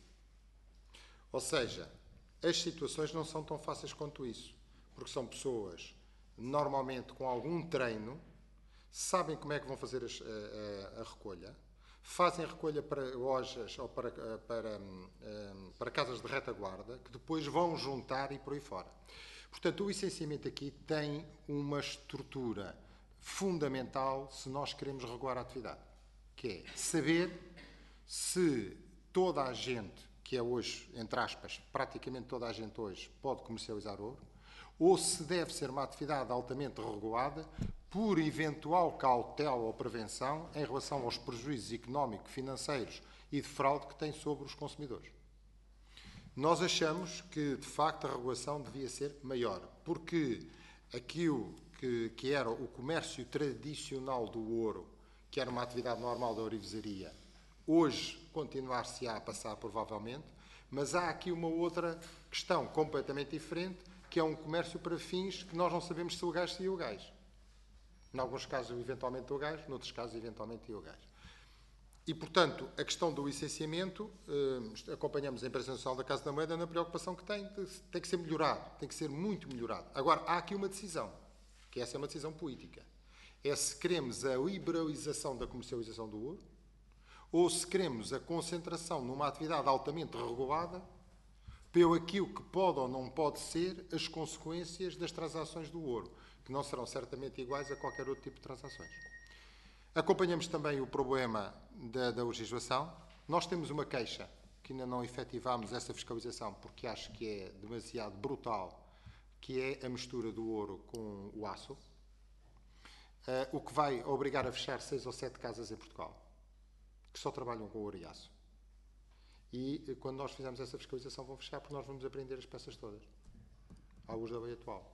Ou seja, as situações não são tão fáceis quanto isso, porque são pessoas, normalmente com algum treino, sabem como é que vão fazer as, a, a, a recolha, fazem a recolha para lojas ou para, para, para casas de retaguarda, que depois vão juntar e por aí fora. Portanto, o licenciamento aqui tem uma estrutura fundamental se nós queremos regular a atividade, que é saber se toda a gente, que é hoje, entre aspas, praticamente toda a gente hoje pode comercializar ouro, ou se deve ser uma atividade altamente regulada por eventual cautela ou prevenção em relação aos prejuízos económicos, financeiros e de fraude que tem sobre os consumidores. Nós achamos que, de facto, a regulação devia ser maior, porque aquilo que, que era o comércio tradicional do ouro, que era uma atividade normal da ourivesaria, hoje continuar-se-á a passar provavelmente, mas há aqui uma outra questão completamente diferente, que é um comércio para fins que nós não sabemos se legais ou ilegais. Em alguns casos, eventualmente legais, noutros casos, eventualmente ilegais. E, portanto, a questão do licenciamento, eh, acompanhamos a Empresa Nacional da Casa da Moeda na preocupação que tem, tem que ser melhorado, tem que ser muito melhorado. Agora, há aqui uma decisão, que essa é uma decisão política. É se queremos a liberalização da comercialização do ouro, ou se queremos a concentração numa atividade altamente regulada, pelo aquilo que pode ou não pode ser as consequências das transações do ouro, que não serão certamente iguais a qualquer outro tipo de transações. Acompanhamos também o problema da, da legislação. Nós temos uma queixa, que ainda não efetivámos essa fiscalização, porque acho que é demasiado brutal, que é a mistura do ouro com o aço, uh, o que vai obrigar a fechar seis ou sete casas em Portugal, que só trabalham com ouro e aço. E quando nós fizermos essa fiscalização vão fechar, porque nós vamos apreender as peças todas, à luz da lei atual.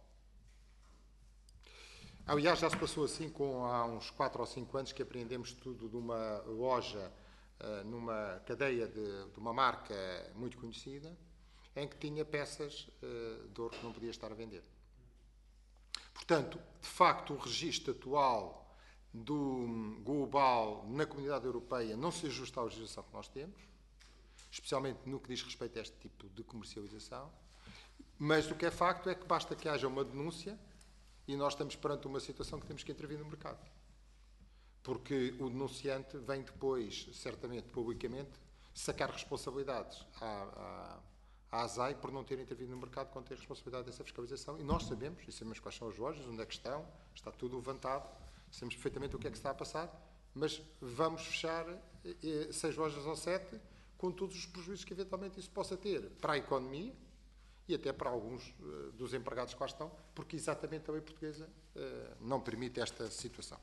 Aliás, já se passou assim com há uns quatro ou cinco anos que apreendemos tudo de uma loja, uh, numa cadeia de, de uma marca muito conhecida, em que tinha peças uh, de ouro que não podia estar a vender. Portanto, de facto, o registro atual do global na Comunidade Europeia não se ajusta à legislação que nós temos, especialmente no que diz respeito a este tipo de comercialização, mas o que é facto é que basta que haja uma denúncia e nós estamos perante uma situação que temos que intervir no mercado. Porque o denunciante vem depois, certamente, publicamente, sacar responsabilidades à, à, à ASAI por não ter intervido no mercado quando tem a responsabilidade dessa fiscalização. E nós sabemos, e sabemos quais são as lojas, onde é que estão, está tudo levantado, sabemos perfeitamente o que é que está a passar, mas vamos fechar eh, seis lojas ou sete, com todos os prejuízos que eventualmente isso possa ter para a economia e até para alguns uh, dos empregados que lá estão, porque exatamente a lei portuguesa uh, não permite esta situação.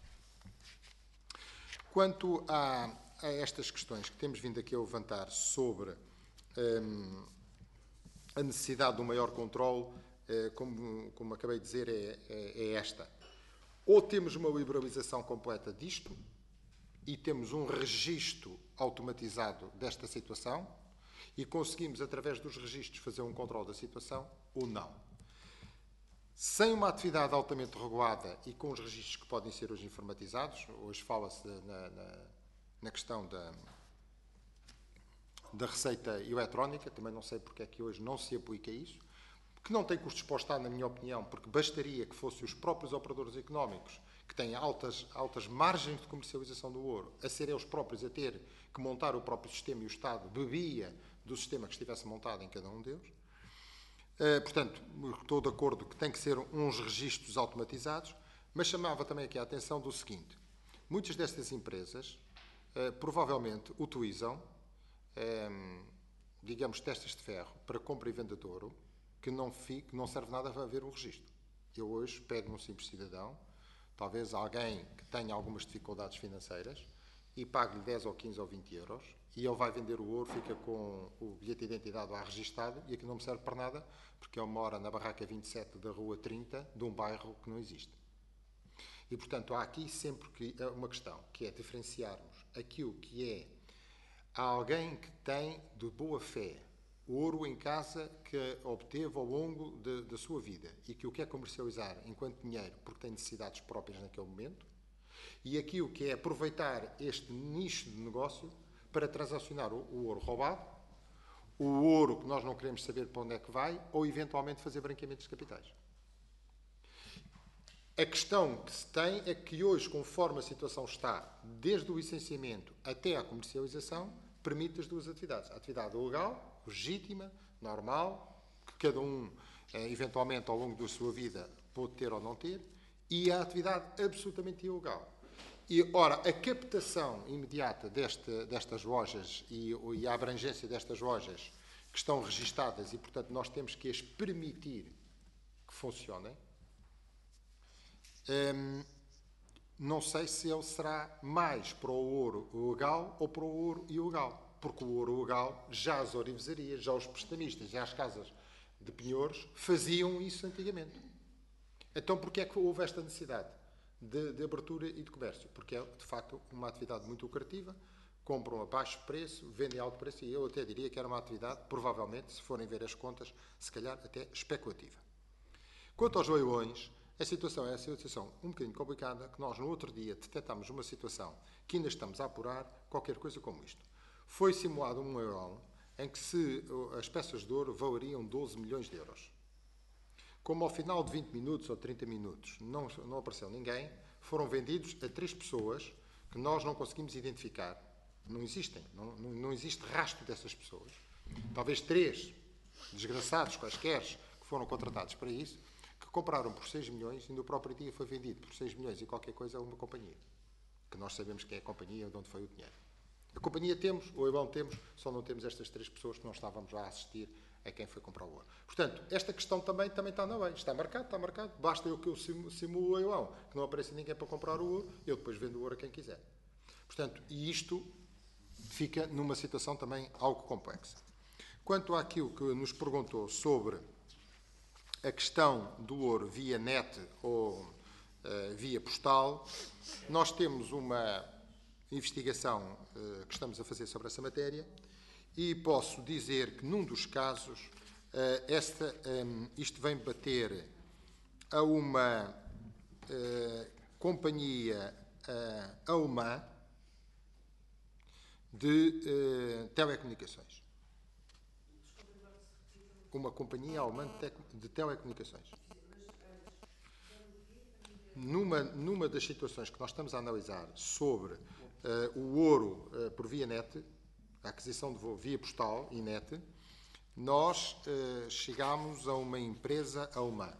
Quanto a, a estas questões que temos vindo aqui a levantar sobre um, a necessidade de um maior controle, uh, como, como acabei de dizer, é, é, é esta. Ou temos uma liberalização completa disto, e temos um registro automatizado desta situação e conseguimos, através dos registros, fazer um controle da situação, ou não. Sem uma atividade altamente regulada e com os registros que podem ser hoje informatizados, hoje fala-se na, na, na questão da, da receita eletrónica, também não sei porque é que hoje não se aplica isso, que não tem custos para o Estado, na minha opinião, porque bastaria que fossem os próprios operadores económicos que têm altas, altas margens de comercialização do ouro, a serem eles próprios a ter que montar o próprio sistema e o Estado bebia do sistema que estivesse montado em cada um deles. Uh, portanto, estou de acordo que tem que ser uns registros automatizados, mas chamava também aqui a atenção do seguinte: muitas destas empresas uh, provavelmente utilizam, um, digamos, testas de ferro para compra e venda de ouro, que não, fique, que não serve nada a haver o registro. Eu hoje pego num simples cidadão, talvez alguém que tenha algumas dificuldades financeiras, e pague-lhe dez ou quinze ou vinte euros, e ele vai vender o ouro, fica com o bilhete de identidade lá registado, e aquilo não me serve para nada, porque ele mora na barraca vinte e sete da rua trinta, de um bairro que não existe. E, portanto, há aqui sempre que, uma questão, que é diferenciarmos aquilo que é alguém que tem de boa fé ouro em casa que obteve ao longo de, da sua vida e que o quer comercializar enquanto dinheiro porque tem necessidades próprias naquele momento, E aqui o que é aproveitar este nicho de negócio para transacionar o, o ouro roubado, o ouro que nós não queremos saber para onde é que vai, ou eventualmente fazer branqueamentos de capitais. A questão que se tem é que hoje, conforme a situação está, desde o licenciamento até à comercialização, permite as duas atividades. A atividade legal, legítima, normal, que cada um, eh, eventualmente, ao longo da sua vida, pode ter ou não ter, e a atividade absolutamente ilegal. E, ora, a captação imediata deste, destas lojas e, e a abrangência destas lojas que estão registadas e, portanto, nós temos que as permitir que funcionem, hum, não sei se ele será mais para o ouro legal ou para o ouro ilegal. Porque o ouro legal, já as orivesarias, já os prestamistas, já as casas de penhores faziam isso antigamente. Então, porquê é que houve esta necessidade de, de abertura e de comércio? Porque é, de facto, uma atividade muito lucrativa, compram a baixo preço, vendem a alto preço, e eu até diria que era uma atividade, provavelmente, se forem ver as contas, se calhar até especulativa. Quanto aos leilões, a situação é a situação um bocadinho complicada, que nós no outro dia detectámos uma situação que ainda estamos a apurar, qualquer coisa como isto. Foi simulado um leilão em que se, as peças de ouro valeriam doze milhões de euros. Como ao final de vinte minutos ou trinta minutos não, não apareceu ninguém, foram vendidos a três pessoas que nós não conseguimos identificar. Não existem, não, não, não existe rastro dessas pessoas. Talvez três desgraçados quaisquer que foram contratados para isso, que compraram por seis milhões e no próprio dia foi vendido por seis milhões e qualquer coisa a uma companhia. Que nós sabemos quem é a companhia ou de onde foi o dinheiro. A companhia temos, o leilão temos, só não temos estas três pessoas que não estávamos lá a assistir a quem foi comprar o ouro. Portanto, esta questão também, também está na lei. Está marcado, está marcado. Basta eu que eu simulo o leilão, que não apareça ninguém para comprar o ouro, eu depois vendo o ouro a quem quiser. Portanto, e isto fica numa situação também algo complexa. Quanto àquilo que nos perguntou sobre a questão do ouro via net ou uh, via postal, nós temos uma investigação uh, que estamos a fazer sobre essa matéria e posso dizer que num dos casos uh, esta, um, isto vem bater a uma uh, companhia uh, alemã de uh, telecomunicações. Uma companhia alemã de, de telecomunicações. Numa, numa das situações que nós estamos a analisar sobre uh, o ouro uh, por via net, a aquisição de voo via postal e net, nós uh, chegámos a uma empresa alemã.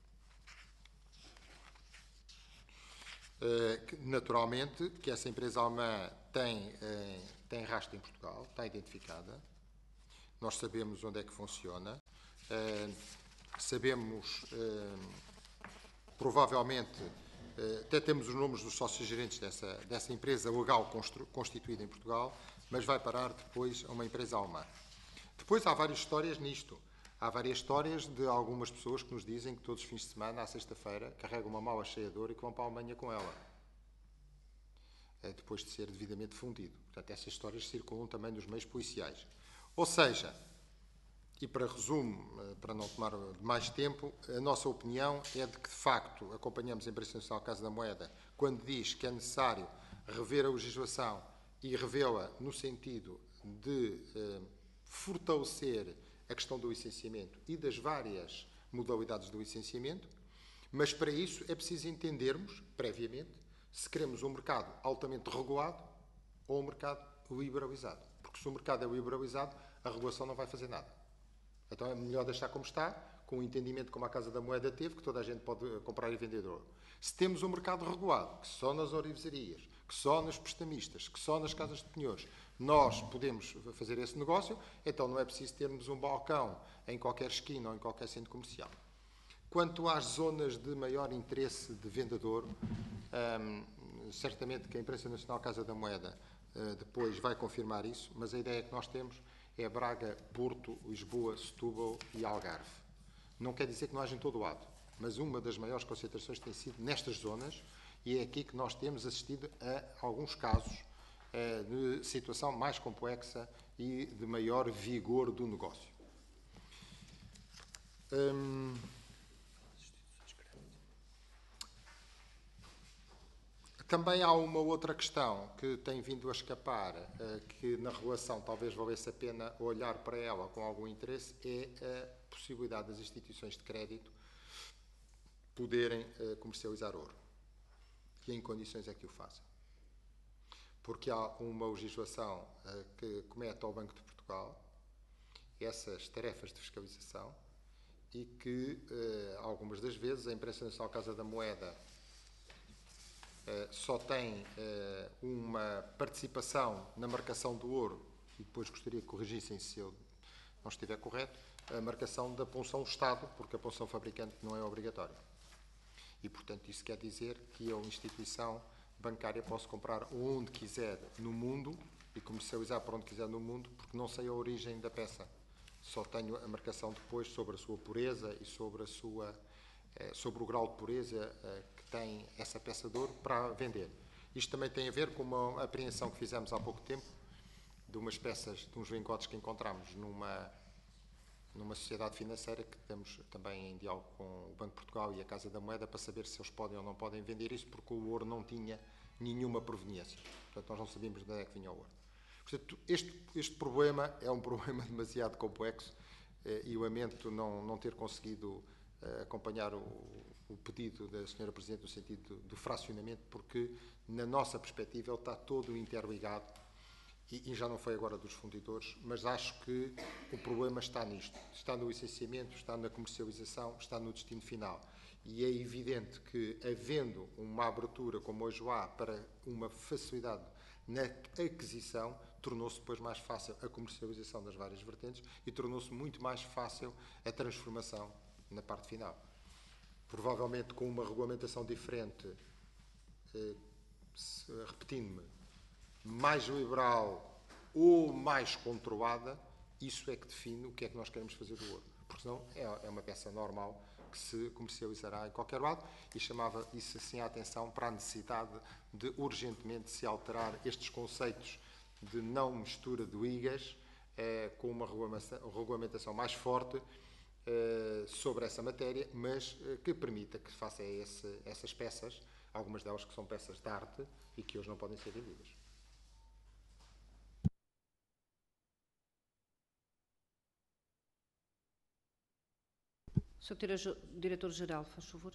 Uh, que, naturalmente, que essa empresa alemã tem, uh, tem rastro em Portugal, está identificada. Nós sabemos onde é que funciona. Uh, sabemos, uh, provavelmente, uh, até temos os nomes dos sócios gerentes dessa, dessa empresa legal constituída em Portugal, mas vai parar depois a uma empresa alemã. Depois há várias histórias nisto. Há várias histórias de algumas pessoas que nos dizem que todos os fins de semana, à sexta-feira, carregam uma mala cheia de ouro e que vão para a Alemanha com ela, depois de ser devidamente fundido. Portanto, essas histórias circulam também nos meios policiais. Ou seja, e para resumo, para não tomar mais tempo, a nossa opinião é de que, de facto, acompanhamos a Imprensa Nacional Casa da Moeda quando diz que é necessário rever a legislação e revê-la no sentido de eh, fortalecer a questão do licenciamento e das várias modalidades do licenciamento, mas para isso é preciso entendermos, previamente, se queremos um mercado altamente regulado ou um mercado liberalizado. Porque se o mercado é liberalizado, a regulação não vai fazer nada. Então é melhor deixar como está, com o entendimento como a Casa da Moeda teve, que toda a gente pode comprar e vender ouro. Se temos um mercado regulado, que só nas orivesarias, que só nos prestamistas, que só nas casas de penhores, nós podemos fazer esse negócio, então não é preciso termos um balcão em qualquer esquina ou em qualquer centro comercial. Quanto às zonas de maior interesse de venda de ouro, hum, certamente que a Imprensa Nacional Casa da Moeda uh, depois vai confirmar isso, mas a ideia que nós temos é Braga, Porto, Lisboa, Setúbal e Algarve. Não quer dizer que não haja em todo o lado, mas uma das maiores concentrações tem sido nestas zonas e é aqui que nós temos assistido a alguns casos uh, de situação mais complexa e de maior vigor do negócio. Hum, Também há uma outra questão que tem vindo a escapar, eh, que na regulação talvez valesse a pena olhar para ela com algum interesse, é a possibilidade das instituições de crédito poderem eh, comercializar ouro. E em condições é que o fazem. Porque há uma legislação eh, que comete ao Banco de Portugal essas tarefas de fiscalização e que, eh, algumas das vezes, a Imprensa Nacional Casa da Moeda eh, só tem eh, uma participação na marcação do ouro, e depois gostaria que corrigissem se eu não estiver correto, a marcação da punção Estado, porque a punção fabricante não é obrigatória. E, portanto, isso quer dizer que eu, instituição bancária, posso comprar onde quiser no mundo e comercializar por onde quiser no mundo, porque não sei a origem da peça. Só tenho a marcação depois sobre a sua pureza e sobre, a sua, eh, sobre o grau de pureza eh, que tem essa peça de ouro para vender. Isto também tem a ver com uma apreensão que fizemos há pouco tempo de umas peças, de uns lingotes que encontramos numa, numa sociedade financeira que temos também em diálogo com o Banco de Portugal e a Casa da Moeda para saber se eles podem ou não podem vender isso, porque o ouro não tinha nenhuma proveniência. Portanto, nós não sabíamos de onde é que vinha o ouro. Portanto, este, este problema é um problema demasiado complexo eh, e lamento não, não ter conseguido eh, acompanhar o, o pedido da senhora Presidente no sentido do, do fracionamento, porque, na nossa perspectiva, ele está todo interligado e, e já não foi agora dos fundidores, mas acho que o problema está nisto. Está no licenciamento, está na comercialização, está no destino final. E é evidente que, havendo uma abertura como hoje há para uma facilidade na aquisição, tornou-se depois mais fácil a comercialização das várias vertentes e tornou-se muito mais fácil a transformação na parte final. Provavelmente com uma regulamentação diferente, eh, repetindo-me, mais liberal ou mais controlada, isso é que define o que é que nós queremos fazer do ouro. Porque senão é, é uma peça normal que se comercializará em qualquer lado, e chamava isso assim a atenção para a necessidade de urgentemente se alterar estes conceitos de não mistura de ligas eh, com uma regulamentação mais forte eh, sobre essa matéria, mas eh, que permita que se faça esse, essas peças, algumas delas que são peças de arte e que hoje não podem ser vendidas. senhor Diretor-Geral, faz favor.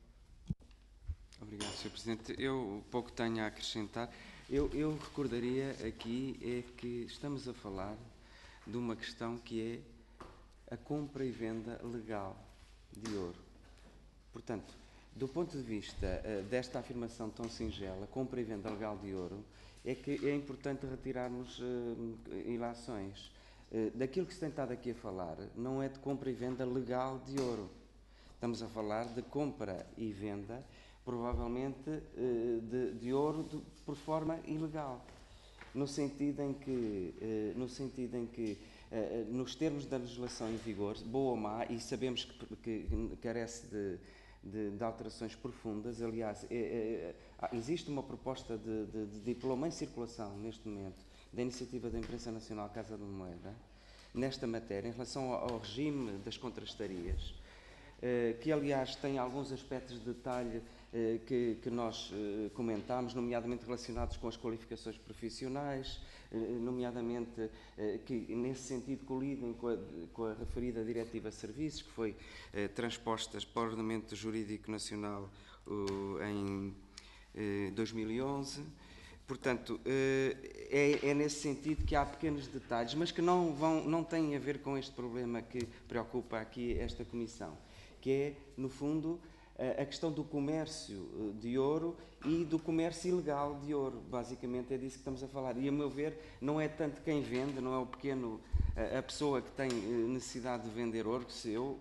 Obrigado, senhor Presidente. Eu pouco tenho a acrescentar. Eu, eu recordaria aqui é que estamos a falar de uma questão que é a compra e venda legal de ouro. Portanto, do ponto de vista uh, desta afirmação tão singela, compra e venda legal de ouro, é que é importante retirarmos uh, ilações. Uh, daquilo que se tem estado aqui a falar, não é de compra e venda legal de ouro. Estamos a falar de compra e venda, provavelmente, uh, de, de ouro de, por forma ilegal. No sentido em que, uh, no sentido em que uh, nos termos da legislação em vigor, boa ou má, e sabemos que, que carece de, de, de alterações profundas, aliás, é, é, existe uma proposta de, de, de diploma em circulação, neste momento, da iniciativa da Imprensa Nacional Casa da Moeda, nesta matéria, em relação ao, ao regime das contrastarias, eh, que aliás tem alguns aspectos de detalhe eh, que, que nós eh, comentámos, nomeadamente relacionados com as qualificações profissionais, eh, nomeadamente eh, que nesse sentido colidem com a, com a referida Diretiva de Serviços, que foi eh, transposta para o Ordenamento Jurídico Nacional uh, em eh, dois mil e onze. Portanto, é, é nesse sentido que há pequenos detalhes, mas que não, vão, não têm a ver com este problema que preocupa aqui esta Comissão, que é, no fundo, a questão do comércio de ouro e do comércio ilegal de ouro. Basicamente é disso que estamos a falar. E, a meu ver, não é tanto quem vende, não é o pequeno, a pessoa que tem necessidade de vender ouro, se eu,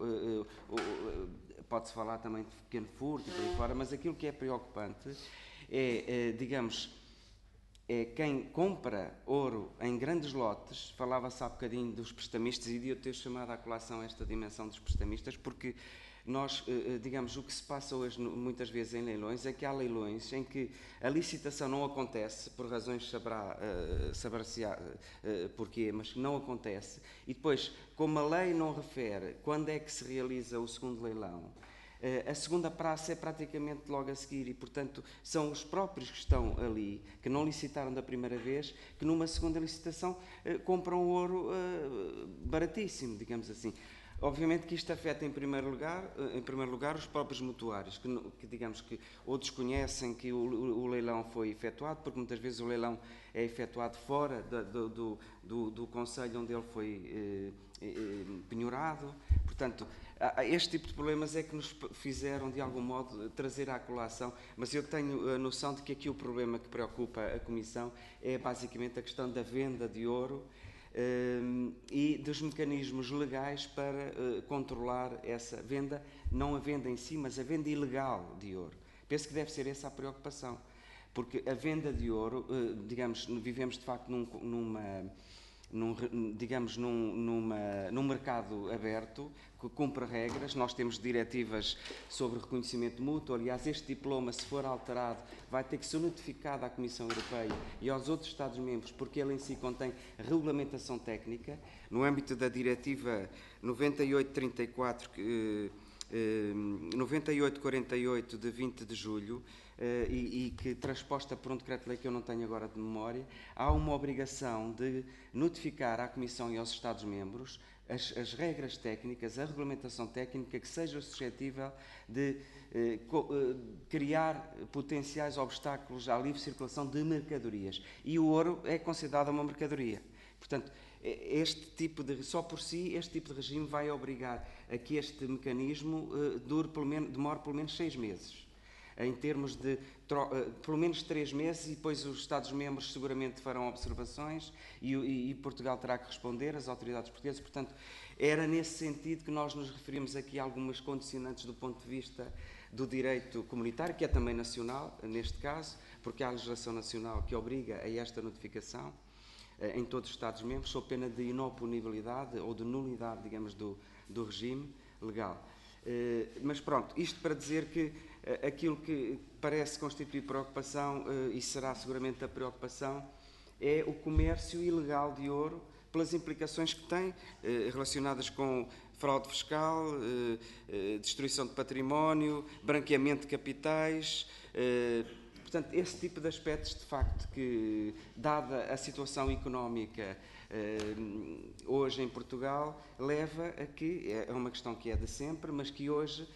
pode-se falar também de pequeno furto e por aí fora, mas aquilo que é preocupante é, digamos, é quem compra ouro em grandes lotes. Falava-se há bocadinho dos prestamistas e de eu ter chamado à colação esta dimensão dos prestamistas, porque nós, digamos, o que se passa hoje muitas vezes em leilões é que há leilões em que a licitação não acontece, por razões saberá, saber-se porquê, mas não acontece, e depois, como a lei não refere quando é que se realiza o segundo leilão, A segunda praça é praticamente logo a seguir e, portanto, são os próprios que estão ali, que não licitaram da primeira vez, que numa segunda licitação compram ouro baratíssimo, digamos assim. Obviamente que isto afeta em primeiro lugar, em primeiro lugar os próprios mutuários, que, que digamos que ou desconhecem que o, o, o leilão foi efetuado, porque muitas vezes o leilão é efetuado fora da, do, do, do, do concelho onde ele foi eh, eh, penhorado. Portanto, este tipo de problemas é que nos fizeram, de algum modo, trazer à colação, mas eu tenho a noção de que aqui o problema que preocupa a Comissão é basicamente a questão da venda de ouro Uh, e dos mecanismos legais para uh, controlar essa venda, não a venda em si, mas a venda ilegal de ouro. Penso que deve ser essa a preocupação, porque a venda de ouro, uh, digamos, vivemos de facto num, numa, num, digamos, num, numa, num mercado aberto, que cumpre regras. Nós temos diretivas sobre reconhecimento mútuo. Aliás, este diploma, se for alterado, vai ter que ser notificado à Comissão Europeia e aos outros Estados-membros, porque ele em si contém regulamentação técnica. No âmbito da Diretiva noventa e oito trinta e quatro, eh, eh, noventa e oito quarenta e oito, de vinte de julho, eh, e, e que, transposta por um decreto-lei que eu não tenho agora de memória, há uma obrigação de notificar à Comissão e aos Estados-membros As, as regras técnicas, a regulamentação técnica que seja suscetível de eh, co, eh, criar potenciais obstáculos à livre circulação de mercadorias. E o ouro é considerado uma mercadoria. Portanto, este tipo de, só por si, este tipo de regime vai obrigar a que este mecanismo eh, dure pelo menos, demore pelo menos seis meses. Em termos de, uh, pelo menos três meses, e depois os Estados-membros seguramente farão observações e, e, e Portugal terá que responder, as autoridades portuguesas. Portanto, era nesse sentido que nós nos referimos aqui a algumas condicionantes do ponto de vista do direito comunitário, que é também nacional, neste caso, porque há a legislação nacional que obriga a esta notificação uh, em todos os Estados-membros, sob pena de inoponibilidade ou de nulidade, digamos, do, do regime legal. Uh, mas pronto, isto para dizer que aquilo que parece constituir preocupação, e será seguramente a preocupação, é o comércio ilegal de ouro, pelas implicações que tem, relacionadas com fraude fiscal, destruição de património, branqueamento de capitais. Portanto, esse tipo de aspectos, de facto, que, dada a situação económica hoje em Portugal, leva a que, é uma questão que é de sempre, mas que hoje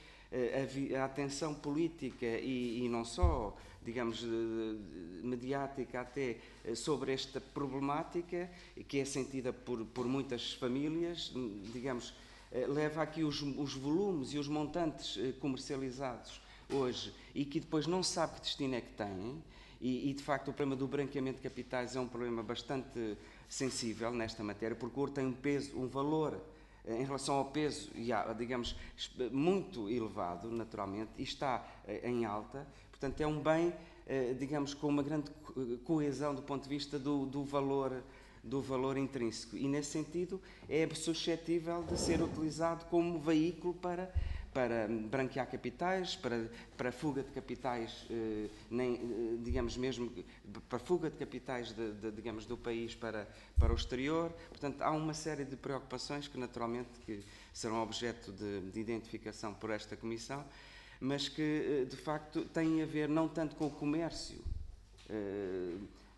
a atenção política e, e não só, digamos, mediática até, sobre esta problemática, que é sentida por, por muitas famílias, digamos, leva aqui os, os volumes e os montantes comercializados hoje e que depois não se sabe que destino é que têm, e, e de facto o problema do branqueamento de capitais é um problema bastante sensível nesta matéria, porque o ouro tem um peso, um valor em relação ao peso, digamos, muito elevado, naturalmente, e está em alta. Portanto, é um bem, digamos, com uma grande coesão do ponto de vista do, do, valor, do valor intrínseco. E, nesse sentido, é suscetível de ser utilizado como veículo para, para branquear capitais, para, para fuga de capitais, eh, nem, digamos mesmo, para fuga de capitais de, de, digamos, do país para, para o exterior. Portanto, há uma série de preocupações que, naturalmente, que serão objeto de, de identificação por esta Comissão, mas que, de facto, têm a ver não tanto com o comércio eh,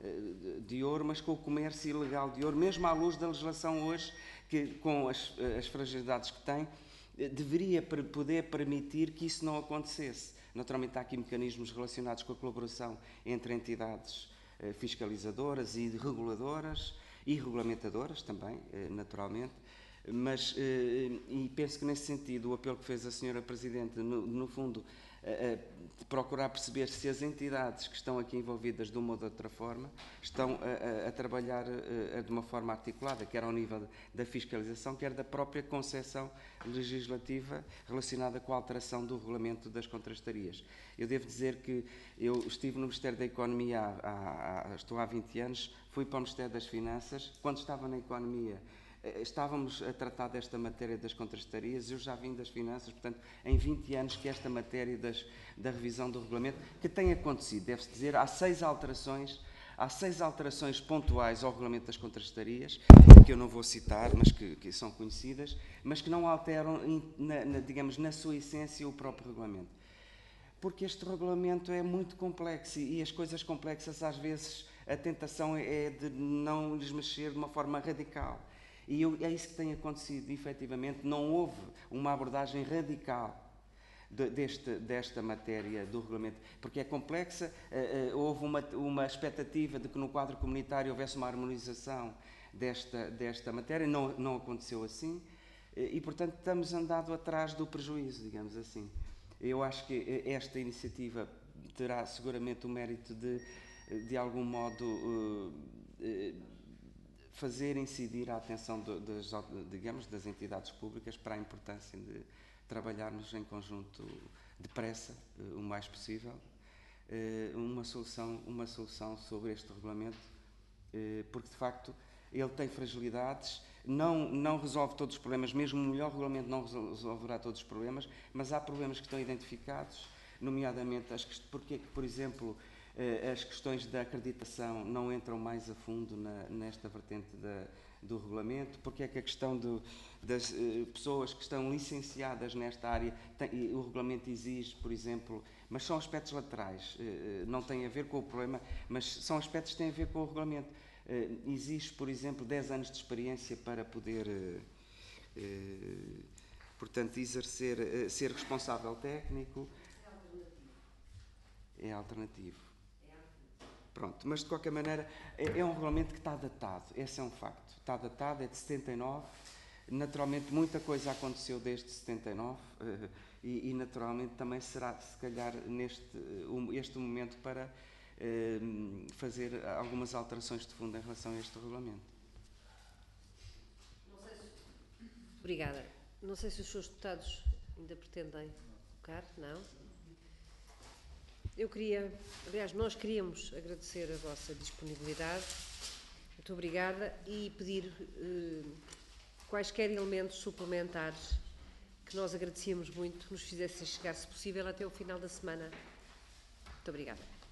de ouro, mas com o comércio ilegal de ouro, mesmo à luz da legislação hoje, que, com as, as fragilidades que tem, deveria poder permitir que isso não acontecesse. Naturalmente, há aqui mecanismos relacionados com a colaboração entre entidades fiscalizadoras e reguladoras e regulamentadoras também, naturalmente, mas, e penso que nesse sentido o apelo que fez a senhora Presidente, no, no fundo, de procurar perceber se as entidades que estão aqui envolvidas de uma ou de outra forma estão a, a, a trabalhar a, a, de uma forma articulada, quer ao nível da fiscalização, quer da própria concepção legislativa relacionada com a alteração do regulamento das contrastarias. Eu devo dizer que eu estive no Ministério da Economia, há, há, estou há vinte anos, fui para o Ministério das Finanças. Quando estava na Economia, estávamos a tratar desta matéria das contrastarias. Eu já vim das finanças, portanto, em vinte anos que esta matéria das, da revisão do regulamento, que tem acontecido, deve-se dizer, há seis alterações há seis alterações pontuais ao regulamento das contrastarias, que eu não vou citar, mas que, que são conhecidas, mas que não alteram, in, na, na, digamos, na sua essência, o próprio regulamento. Porque este regulamento é muito complexo e, e as coisas complexas, às vezes, a tentação é de não lhes mexer de uma forma radical. E eu, é isso que tem acontecido, efetivamente, não houve uma abordagem radical de, deste, desta matéria do regulamento, porque é complexa, uh, uh, houve uma, uma expectativa de que no quadro comunitário houvesse uma harmonização desta, desta matéria, não, não aconteceu assim, uh, e portanto estamos andado atrás do prejuízo, digamos assim. Eu acho que esta iniciativa terá seguramente o mérito de, de algum modo, uh, uh, fazer incidir a atenção do, das, digamos, das entidades públicas para a importância de trabalharmos em conjunto depressa, o mais possível, uma solução, uma solução sobre este regulamento, porque de facto ele tem fragilidades, não, não resolve todos os problemas, mesmo o melhor regulamento não resolverá todos os problemas, mas há problemas que estão identificados, nomeadamente as, porque, por exemplo, as questões da acreditação não entram mais a fundo na, nesta vertente da, do regulamento, porque é que a questão do, das uh, pessoas que estão licenciadas nesta área, tem, o regulamento exige, por exemplo, mas são aspectos laterais, uh, não têm a ver com o problema, mas são aspectos que têm a ver com o regulamento. Uh, exige, por exemplo, dez anos de experiência para poder, uh, uh, portanto, exercer, uh, ser responsável técnico. É alternativo. Pronto, mas de qualquer maneira é, é um regulamento que está datado, esse é um facto. Está datado, é de setenta e nove, naturalmente muita coisa aconteceu desde setenta e nove uh, e, e naturalmente também será, se calhar, neste um, este momento para uh, fazer algumas alterações de fundo em relação a este regulamento. Não sei se... Obrigada. Não sei se os seus deputados ainda pretendem colocar, não? Eu queria, aliás, nós queríamos agradecer a vossa disponibilidade, muito obrigada, e pedir eh, quaisquer elementos suplementares que nós agradecíamos muito, nos fizessem chegar, se possível, até o final da semana. Muito obrigada.